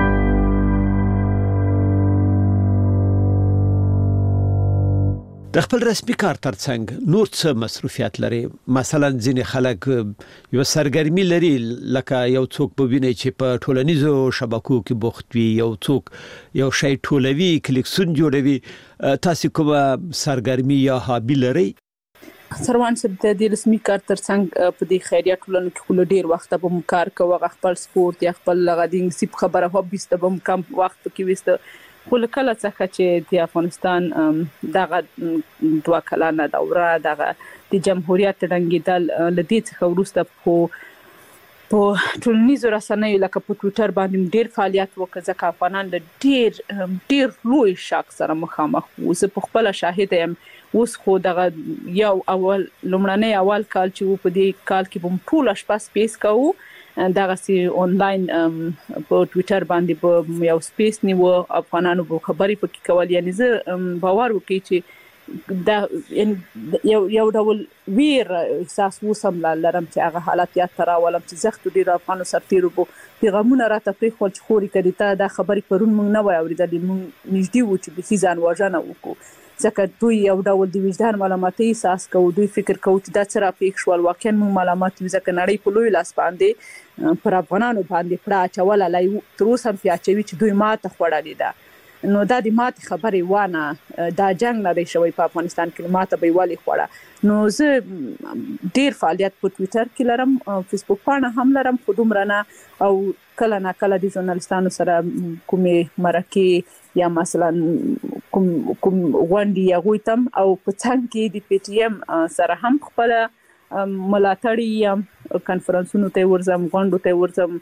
P: د خپل رسمي کار ترڅنګ نور څه مصروفیت لري؟ مثلا ځینې خلک یو سرګرمي لري لکه یو څوک به ویني چې په ټولنیزو شبکو کې بوخت وي، یو څوک یو شی ټولوي، کلیکسون جوړوي. تاسو کومه سرګرمي یا هابي لري؟
Q: سروان صاحب د دې رسمي کار ترڅنګ په دې خیریه ټولنو کې خو له ډېر وخته به مو کار کوه، هغه خپل سپورت یا خپل هغه د انګلیسي په خبره هابیز ته به مو کم وخت پکې ویسته. خو له کله څخه چې د افغانستان دغه دوه کلنه دوره دغه د جمهوریت ړنګېدل له دې څخه وروسته په په ټولنیزو رسنیو لکه په ټویټر باندې ډېر فعالیت وکړ ځکه افغانان له ډېر ډېر لوی شک سره مخامخ وو. زه په خپله شاهده یم. اوس خو دغه یو اول لومړنی اول کال چې و په دې کال کې به مو ټوله شپه سپیس کوو دغسې آنلاین په ټویټر باندې به یو سپیس نیوه، افغانانو به خبرې پکې کول. یعنې زه باور وکړئ چې دا یو یو ډول ویر احساس اوس هم لرم چې هغه حالت یاد ته راولم چې زښتو ډېرو افغانو سرتېرو به پیغامونه راته پرېښول چې خورې که دې ته دا خبرې پرون موږ نه وای اورېدلې، موږ نږدې وو چې بیخي ځان وژنه وکړو ځکه دوی یو ډول د وجدان ملامتۍ احساس کوو. دوی فکر کوو چې دا څه راپېښ شول، واقعا موږ ملامت یو ځکه نړۍ په لوی لاس باندې پر افغانانو باندې پړه اچوله لا تر اوسه هم پرې اچوي چې دوی ماته خوړلې ده. نو دا د ماتې خبرې وانه دا جنګ نه دی شوی په افغانستان کې، ماته به یې ولې خوړه. نو زه ډېر فعالیت په ټویټر کې لرم، فیسبوک پاڼه هم لرم، خو دومره نه. او کله نا کله د ژورنالستانو سره کومې مرکې یا مثلا کوم کوم غونډې هغوی ته هم او په څنګ کې د پی ټي ایم سره هم خپله ملاتړی یم، کنفرانسونو ته ورځم، غونډو ته ورځم،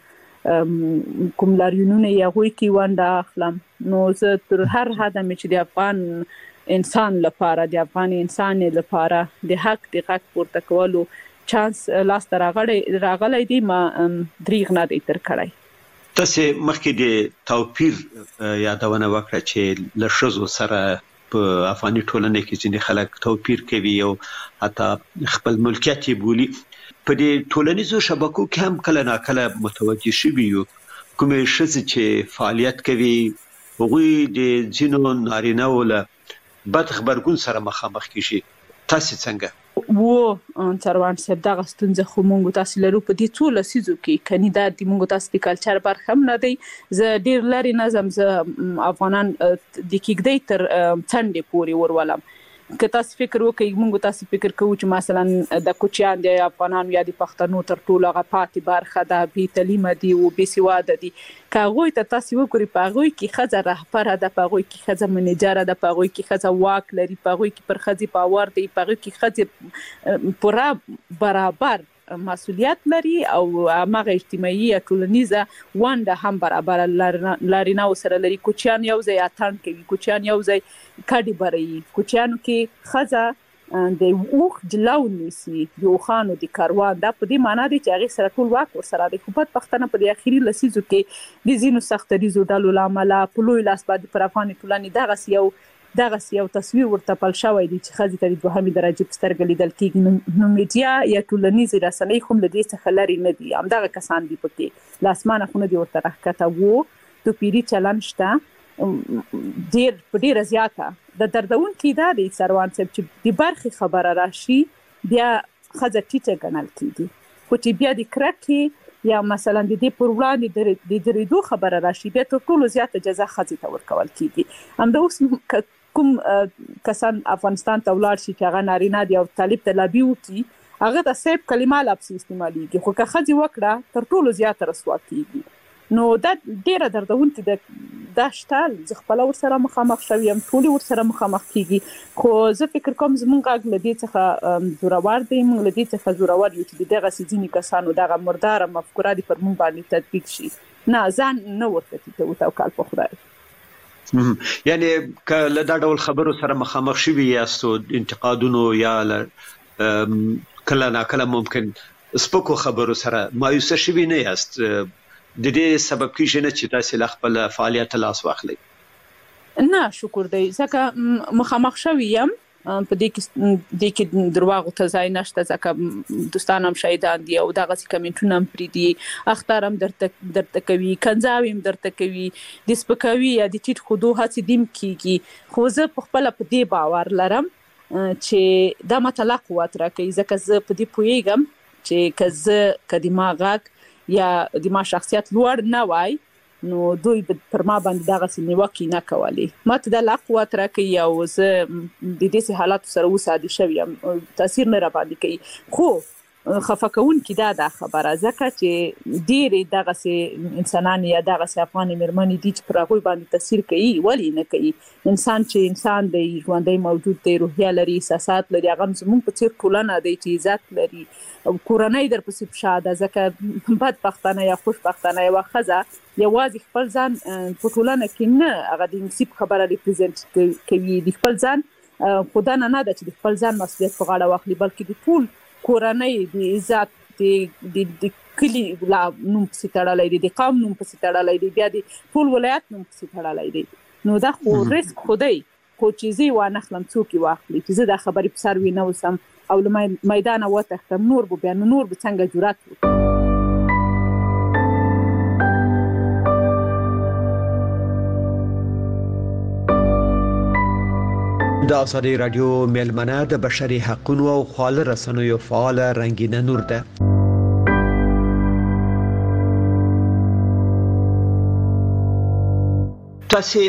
Q: کوم لاریونونه یې هغوی کې ونډه اخلم. نو زه تر هر حده مې چې د افغان انسان لپاره د افغان انسان لپاره د حق د غږ پورته کولو چانس لاسته راغلی دی ما دریغ نه دی تر کړی.
P: تاسې مخکې د توپیر یادونه وکړه چې له ښځو سره په افغاني ټولنه کې ځینې خلک توپیر کوي او حتی خپل ملکیت یې بولي. په دې ټولنیزو شبکو کې هم کله ناکله متوجه شوي یو کومې ښځې چې فعالیت کوي هغوی د ځینو نارینه‌و له بد غبرګون سره مخامخ کیږي. تاسې څنګه؟
Q: و سروان صاحب دغه ستونزه خو مونږ تاسو لرو په دې څو لسیزو کې، کني دا د مونږ تاسو د کلچر برخه هم نه دی. زه ډېر لرې نه ځم، زه افغانان د کېږدۍ تر څنډې پورې ورولم. که تاسو فکر وکړئ مونږ تاسو فکر کوو چې مثلا د کوچیان د افغانانو یا د پښتنو تر ټولو هغه پاتې برخه ده، بې تعلیمه دي او بې سواده دي. که هغوی ته تاسو وګورئ په هغوی کې ښځه رهبره ده، په هغوی کې ښځه منیجره ده، په هغوی کې ښځه واک لري، په هغوی کې پر ښځې باور دی، په هغوی کې ښځې پوره برابر مسؤلیت لري او هغه اجتماعي یا ټولنیزه ونډه هم برابر نارینه‌و سره لري. کوچیان یو ځای اتڼ کوي، کوچیان یو ځای کډې بري، کوچیانو کې ښځه د اوښ جلو نیسي، د اوښانو د کاروان. دا په دې معنا دی چې هغې سره ټول واک ورسره دی. خو بدبختانه په دې اخري لسیزو کې د ځینو سختریزو ډلو له امله په لوی لاس باندې پر افغاني ټولنې دغسې یو دغسې یو تصویر ورته پل شوی دی چې ښځې ته د دوهمې درجې په سترګه لیدل کېږي. نو میډیا یا ټولنیزې رسنۍ خو هم له دې څخه لرې نه دي، همدغه کسان دي پکې، له اسمانه خو نه دي ورته راښکته. و توپیري چلن شته ډېر په ډېره زیاته. د دردونکي دا دی سروان صاحب چې د برخې خبره راشي بیا ښځه ټیټه ګڼل کېږي، خو چې بیا د کرکې یا مثلا د دې پر وړاندې د درېدو خبره راشي بیا تر ټولو زیاته جزا ښځې ته ورکول کېږي. همدا اوس کوم کسان افغانستان ته ولاړ شي چې هغه نارینه دي او طالب ته لابي وکړي، هغه ته صاحب کلمه لفظ استعمالیږي، خو که ښځې وکړه تر ټولو زیاته رسوا کېږي. نو دا ډیره دردونکې ده دا شته زه خپله ورسره مخامخ شوې یم ټولې ورسره مخامخ کیږي خو زه فکر کوم زموږ غږ له دې څخه زورور دی موږ له دې څخه زورور یو چې دغسې ځینې کسانو دغه مرداره مفکوره دې پر موږ باندې تطبیق شي نه ځان نه ورته ټیټوو توکل په خدای
P: یعنی که له دا ډول خبرو سره مخامخ شوي یاستو انتقادونو یا کله ناکله ممکن سپکو خبرو سره مایوسه شوي نه یاست د دې سبب کیږي نه چې تاسو له خپل فعالیت لاس واخلئ
Q: نه شکر دی ځکه مخامخ شوی یم په دې کې د کې درواغو ته ځای نشته ځکه دوستان هم شهیدان دي او دغسې کمنټونه هم پرې دي اخطار هم درته درته کوي کنځاوې هم درته کوي د سپکوي یا د ټیټ ښودو هڅې دې هم کیږي خو زه په خپله په دې باور لرم چې دا ماته لا قوت راکوي ځکه زه په دې پوهیږم چې که زه که د ما غږ یا د ما شخصیت لوړ نه وای نو دوی پر ما باندې دغسې نیوکې نه کولې ماته دا لا قوت راکوي او زه د داسې حالاتو سره اوس عادي شوې یم تاثیر نه راباندې کوي خو خفه کوونکې دا ده خبره ځکه چې ډېرې دغسې انسانان یا دغسې افغانې مېرمنې دي چې پر هغوی باندې تاثیر کوي ولې نه کوي انسان چې انسان دی ژوندی موجود دی روحیه لري احساسات لري هغه هم زموږ په څېر ټولنه دی چې عزت لري او کورنۍ درپسې په شا ده ځکه بدبختانه یا خوشبختانه یوه ښځه یوازې خپل ځان په ټولنه کې نه هغه د نصیب خبره ریپرزنټ کوي د خپل ځان خو دا نه ده چې د خپل ځان مسؤلیت په غاړه واخلي بلکې د ټول کورنۍ د عزت د کلي نوم پسې تړلی دی د قوم نوم پسې تړلی دی بیا د ټول ولایت نوم پسې تړلی دی نو دا خو رسک خو دی خو چې زه یې وانخلم څوک یې واخلي چې زه دا خبرې په سر وینه اوسم او له میدانه وتښتم نور به بیا نو نور به څنګه جرأت وکړي
P: د آزادۍ راډیو میلمنه د بشري حقوقو او خواله رسنیو فعال رنگینه نور ده تاسو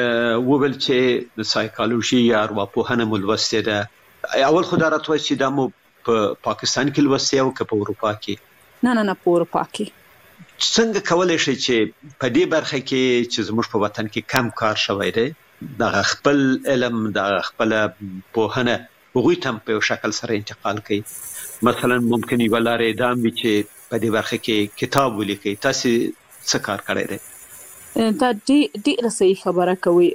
P: وویل چې د سایکالوژي یا ارواپوهنه مولوسته ده اول خو دا راته چې د مو په پاکستان کې لوسته او په اروپا کې
Q: نه نه نه په اروپا کې
P: څنګه کولای شي چې په دې برخه کې چې زموږ په وطن کې کم کار شوی دی د خپل علم د خپل پوهنه هغوی ته په شکل سره انتقال کړي مثلا ممکن یو لارې دا وي چې په دې برخه کې کتاب ولیکي تاسو څه کار کړی دی
Q: دا ډېره صحیح خبره کوي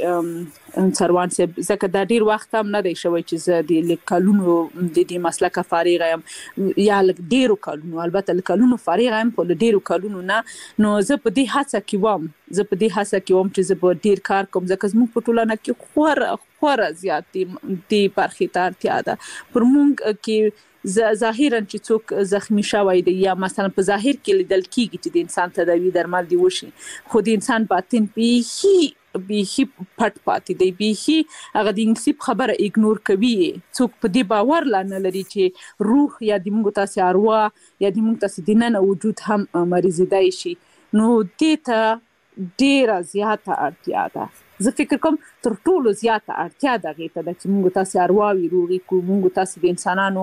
Q: سروان صاحب ځکه دا ډېر وخت هم نه دی شوی چې زه د کلونو د دې مسلکه فارغه یم یا ډېرو کلونو البته له کلونو فارغه یم خو له ډېرو کلونو نه نو زه په دې هڅه کې وم زه په دې هڅه کې وم چې زه به ډېر کار کوم ځکه زموږ په ټولنه کې خورا خورا زیات دې برخې ته اړتیا ده پر موږ کې ظاهرا چې څوک زخمی شوی دی یا مثلا په ظاهر کې لیدل کېږي چې د انسان تداوی درمل دی وشي خو د انسان باطن بیخي بیخي پټ پاتې دی بیخي هغه د نصیب خبره ایګنور کوي څوک په دې باور لا نه لري چې روح یا د موږ تاسې اروا یا د موږ تاسې دننه وجود هم مریضیدای شي نو دې ته ډېره زیاته اړتیا ده زه فکر کوم تر ټولو زیاته اړتیا دغې ته ده چې موږ تاسې ارواوې روغې کړو موږ تاسې د انسانانو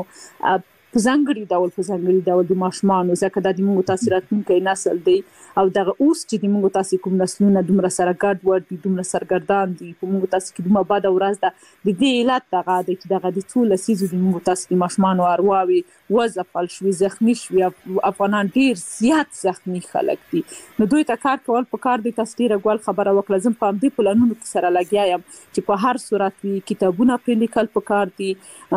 Q: په ځانګړي ډول په ځانګړي ډول د ماشومانو ځکه دا د موږ تاسې راتلونکی نسل دی او دغه اوس چې د موږ تاسې کوم نسلونه دومره سره ګډ وډ دي دومره سرګردان دي په موږ تاسې کې دومره بده ورځ ده د دې علت دغه دی چې دغه د څو لسیزو د موږ تاسې د ماشومانو ارواوې وځپل شوي زخمي شوي افغانان ډېر زیات زخمي خلک دي نو دوی ته کار کول پکار دی تاسو ډېره ګول خبره وکړه زه په همدې پلانونو کې سره لګیا یم چې په هر صورت وي کتابونه پرې لیکل پکار دي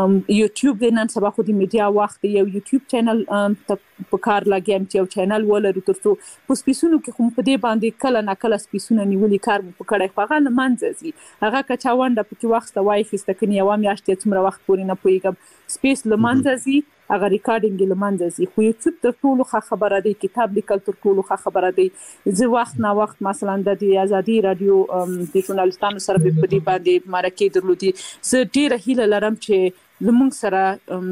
Q: یوټیوب دی نن سبا خو د میډیا وخت دی یو یوټیوب چینل ته پکار لګیا یم چې یو چینل ولرو تر څو په سپیسونو کې خو په دې باندې کله نه کله سپیسونه نیولي کار مو په کړی خو هغه له منځه ځي هغه که چا ونډه پکې واخیسته واخیسته کنې یوه میاشت یا څومره وخت پورې نه پوهېږم سپیس له منځه ځي هغه ریکارډینګ یې له منځه ځي خو یوټیوب تر ټولو ښه خبره دی کتاب لیکل تر ټولو ښه خبره دی زه وخت نه وخت مثلا د دې ازادي راډیو د ژورنالستانو سره په دې باندې مرکې درلودي زه ډېره هیله لرم چې زموږ سره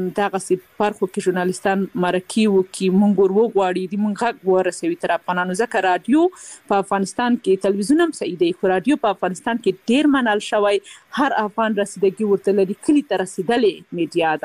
Q: دغسې برخو کې ژورنالستان مرکې وکړي موږ ور وغواړي د موږ غږ ورسوي تر افغانانو ځکه راډیو په افغانستان کې تلویزیون هم صحیح دی خو راډیو په افغانستان کې ډېر منل شوی هر افغان رسیدګي ورته لري کلي ته رسېدلې میډیا ده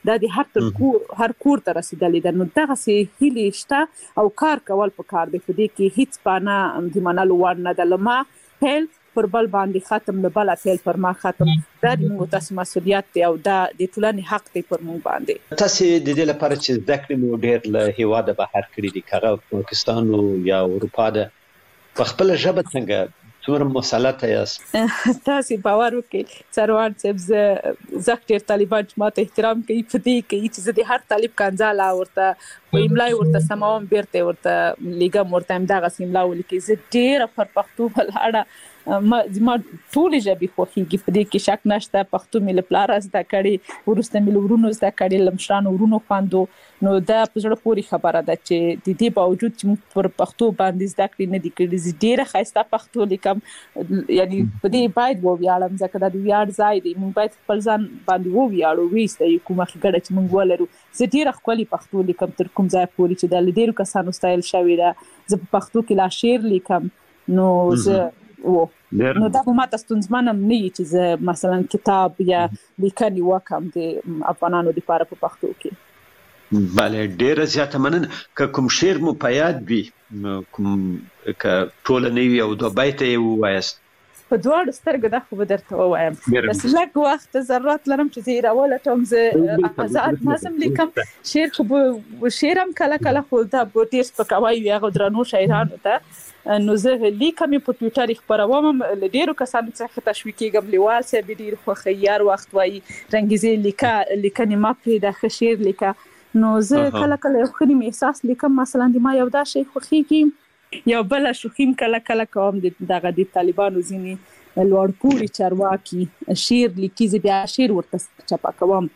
Q: دا د هر تر کور هر کور ته رسیدلې ده. نو دغه سي هیلې شته او کار کول پکار دی. په دې کې هیڅ پانه د منلو وړ نه ده. لما پیل پر بل باندې ختم نه بل پیل پر ما ختم. دا د موږ تاسو مسؤلیت دی او دا د ټولنې حق دی پر موږ باندې.
P: تاسو د دې لپاره چې زده کړې مو ډېر له هیواده بهر کړی دي، کغه پاکستان یا اروپا ده، په خپل ژبه څنګه څومره مسلط یاست؟
Q: تاسو باور وکړئ سروان صاحب، زه زه ډېر طالبان چې ماته احترام کوي په دې کوي چې زه د هر طالب کنځاله ورته په املا ورته سموم، بیرته ورته لیږم، ورته همدغسې املا ولیکي. زه ډېره پر پښتو ولاړه ما ما ټولې ژبې خوښېږي، په دې کې شک نشته. پښتو مې له پلاره زده کړې، وروسته مې له ورونو زده کړې، له مشرانو ورونو خوندو. نو دا په زړه پورې خبره ده چې د دې باوجود چې موږ پر پښتو باندې زده کړې نه دي کړې. زه ډېره ښایسته پښتو لیکم، یعنی په دې باید وویاړم ځکه دا د ویاړ ځای دی. موږ باید خپل ځان باندې وویاړو، وایستایو کومه ښېګړه چې موږ ولرو. زه ډېره ښکلې پښتو لیکم تر کوم ځای پورې چې دا له ډېرو کسانو ستایل شوې ده. زه په پښتو کې لا شعر لیکم. نو زه و نو دا به ماته ستونزمن هم نه وي چې زه مثلا کتاب یا لیکنې وکړم د افغانانو لپاره په پښتو کې.
P: بله، ډېره زیاته مننه. که کوم شعر مو په یاد وي، کوم که ټوله نه وي او دوه بیته یې ووایاست؟
Q: په دواړو سترګو دا خو به درته ووایم. داسې لږ وخت ضرورت لرم چې زه یې راولټوم. زه آزاد نظم لیکم، شعر خو به شعر هم کله کله، خو دا به ډېر سپکاوی وي هغو درنو شاعرانو ته. نو زه لیکم یې په ټویټر یې خپروم، له ډېرو کسانو څخه تشویق کېږم. لیوال صاحب یې ډېر خوښوي، هر وخت وایي رنګیزې لیکه، لیکنې مه پرېږده، ښه شعر لیکه. نو زه کله کله یو ښه نیم احساس لیکم، مثلا د ما یو دا شی خوښېږي، یو بله شوخي هم کله کله کوم. دغه د طالبانو ځینې لوړپوړي چارواکي شعر لیکي، زه بیا شعر ورته چاپه کوم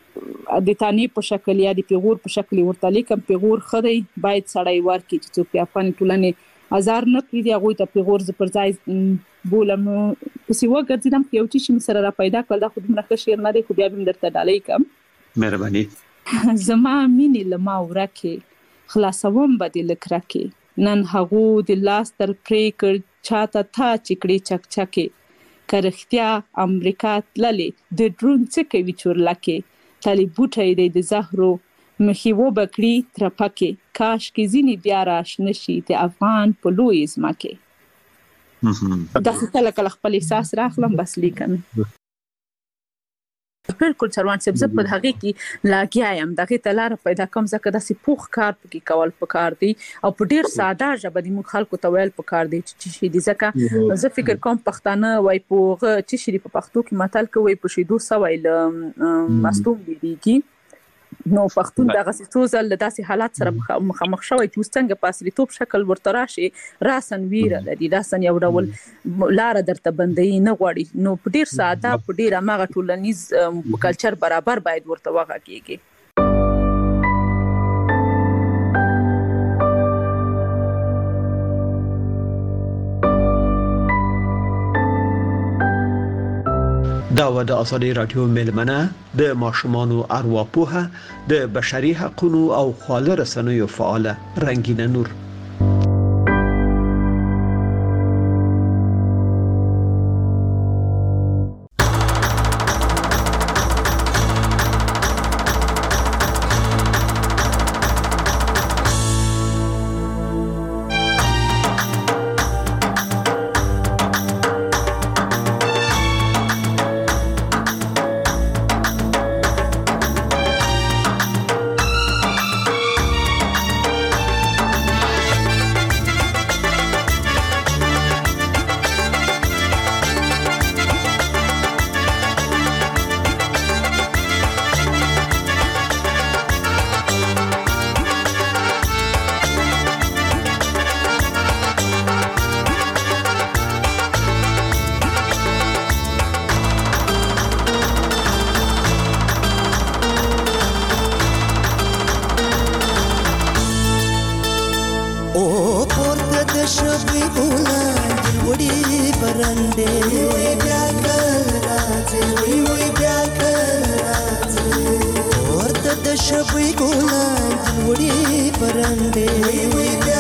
Q: د تانې په شکل یا د پیغور په شکل ورته لیکم. پیغور ښه دی، باید سړی ورکړي چې څوک د افغان ټولنې ازار نه کړي، هغوی ته پیغور زه پر ځای بولم. نو پسې وګرځېدم، خو یو څه چې مې سره را پیدا کړل، دا خو دومره ښه شعر نه دی، خو بیا به مې درته ډالۍ کړم.
P: مهرباني.
Q: زما مینې له ما ورکې، خلاصوم به دې له کرکې. نن هغو د لاس تر پرې کړ چاته تا چې کړې چکچکې. که رښتیا امریکا تللې د ډرون څه کوي چورلکې. تلې بوټی دی د زهرو مخې وبکړي ترپکې. کاشکې ځینې بیا راشنه شي د افغان په لویې ځمکې. داسې کله کله خپل احساس راخلم، بس لیکم. بالکل سروان صاحب، زه په هغې کې لاګیا یم، دغې ته لاره پیدا کوم، ځکه داسې پوخ کار پکې کول پکار دی او په ډېر ساده ژبه د موږ خلکو ته ویل پکار دی چې څه شي دي. ځکه زه فکر کوم پښتانه وایي په هغه څه شي په پښتو کې متل کوي په شیدو سوی له مستوم بیریږي. نو پښتون دغسې څو ځل له داسې حالات سره مخامخ شوی چې اوس څنګه په عصریتوب شکل ورته راشي، راسن ویره لري، راسن یو ډول لاره درته بندوي نه غواړي. نو په ډېر ساده، په ډېر هماغه ټولنیز کلچر برابر باید ورته وغږېږي.
P: دا و د آزادۍ راډیو میلمنه د ماشومانو ارواپوهه، د بشري حقوقو او خواله رسنیو فعاله رنگینه نور.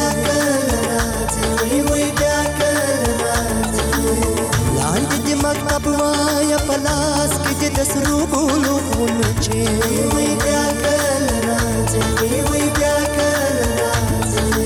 R: Maka مکتب وای پلاس کې د سرو ګلو غونچې وی بیا کله راځي وی بیا کله راځي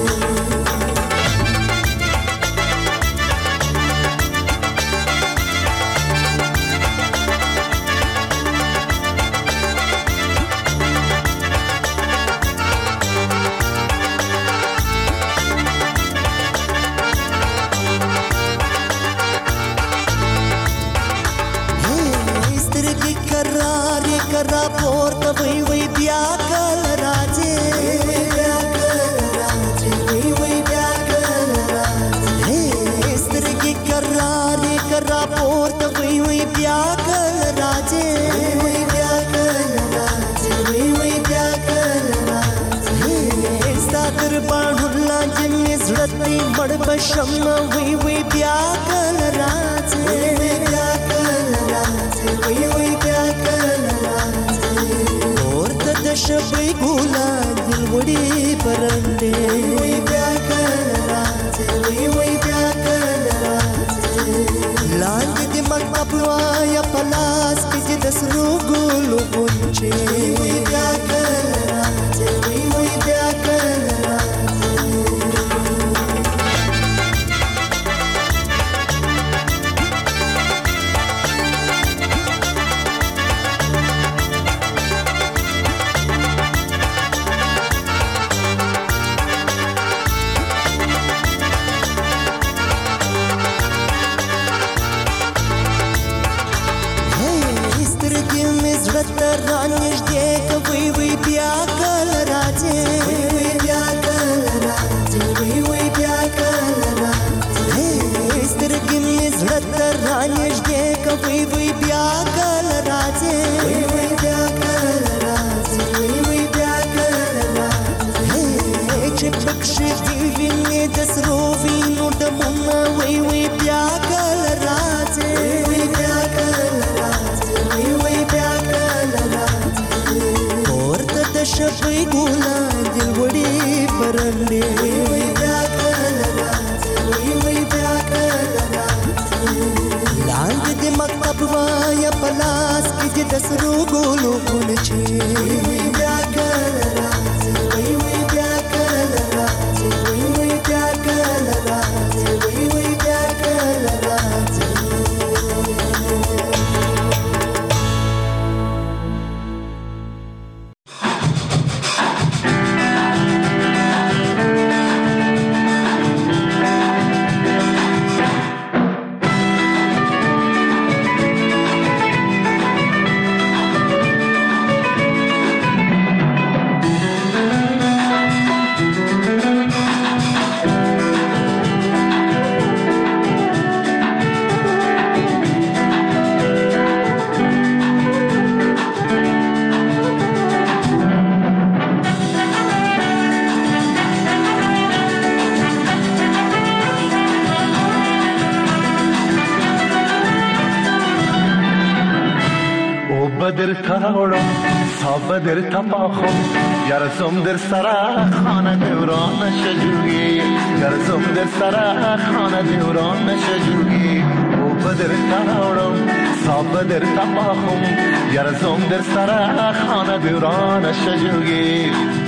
R: کرا پورته وی وی بیا کله راځي بیا کله راځي وی وی بیا کله راځي سترګې کرارې کرا پورته وی وی بیا کله راځي وی بیا کله راځي وی وی بیا کله راځي ستر باندې لاندې زړه مړ بشم وی وی بیا کله راځي وی بیا کله راځي وی وی بیا کله شپې ګولا دل وړي پرندې وی بیا کله راځي وی وی بیا کله راځي لاندې د مکتب وای پلاس کې د سرو ګلو غونچې وی بیا کله راځي وی وی بیا کله راځي رانږدې کوي وی بیا کله راځي وی بیا کله راځي وی وی بیا کله راځي سترګې مې زړه ته رانږدې کوي وی بیا کله راځي وی وی بیا کله راځي وی وی بیا کله راځي چې پکښې دې وینې د سرو وینو ډمونه وی وی بیا کله راځي وی بیا کله راځي وی وی بیا شپې ګولا دل وړي پرندې وی بیا کله راځي وی وی بیا کله راځي لاندې د مکتب وای پلاس کې د سرو ګلو غونچې وی بیا کله راځي وی وی بیا کله راځي وی وی بیا کله راځي وی وی بیا کله راځي
S: بدر تراوڑم سا بدر تپاخم گرزم در سرا خانه دوران شجوگی گرزم در سرا خانه دوران شجوگی او بدر تراوڑم سا بدر تپاخم گرزم در سرا خانه دوران شجوگی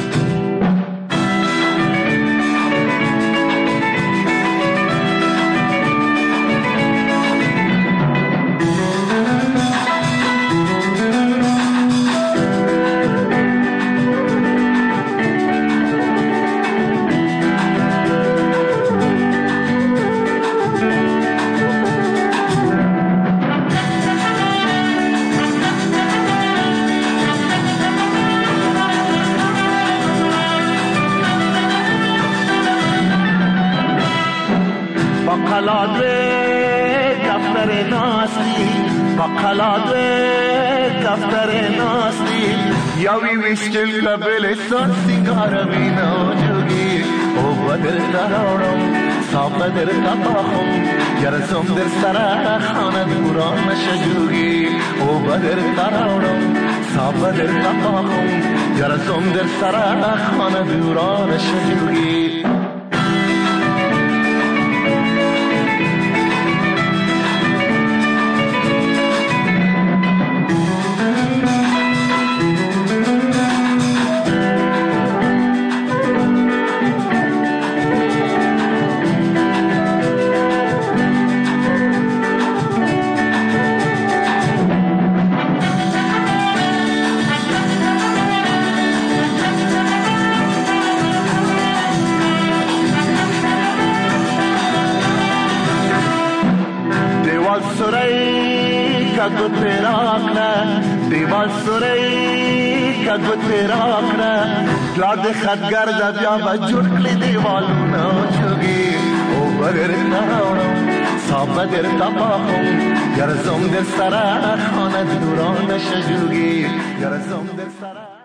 S: یاوی ویشتل قبلستان سنگارمی نوجوگی او بدر تراوڑم سا بدر تپاخم گرزم در سرا خانه دوران شجوگی او بدر تراوڑم سا بدر تپاخم گرزم در سرا خانه دوران شجوگی کگو تیرا کنه دیوال سوری کگو تیرا کنه لاد خدگر دا بیا بجور کلی دیوالونا چگی او بگر ناونم صابه در تپاخم گرزم در سره خانه دوران شجوگی گرزم در سره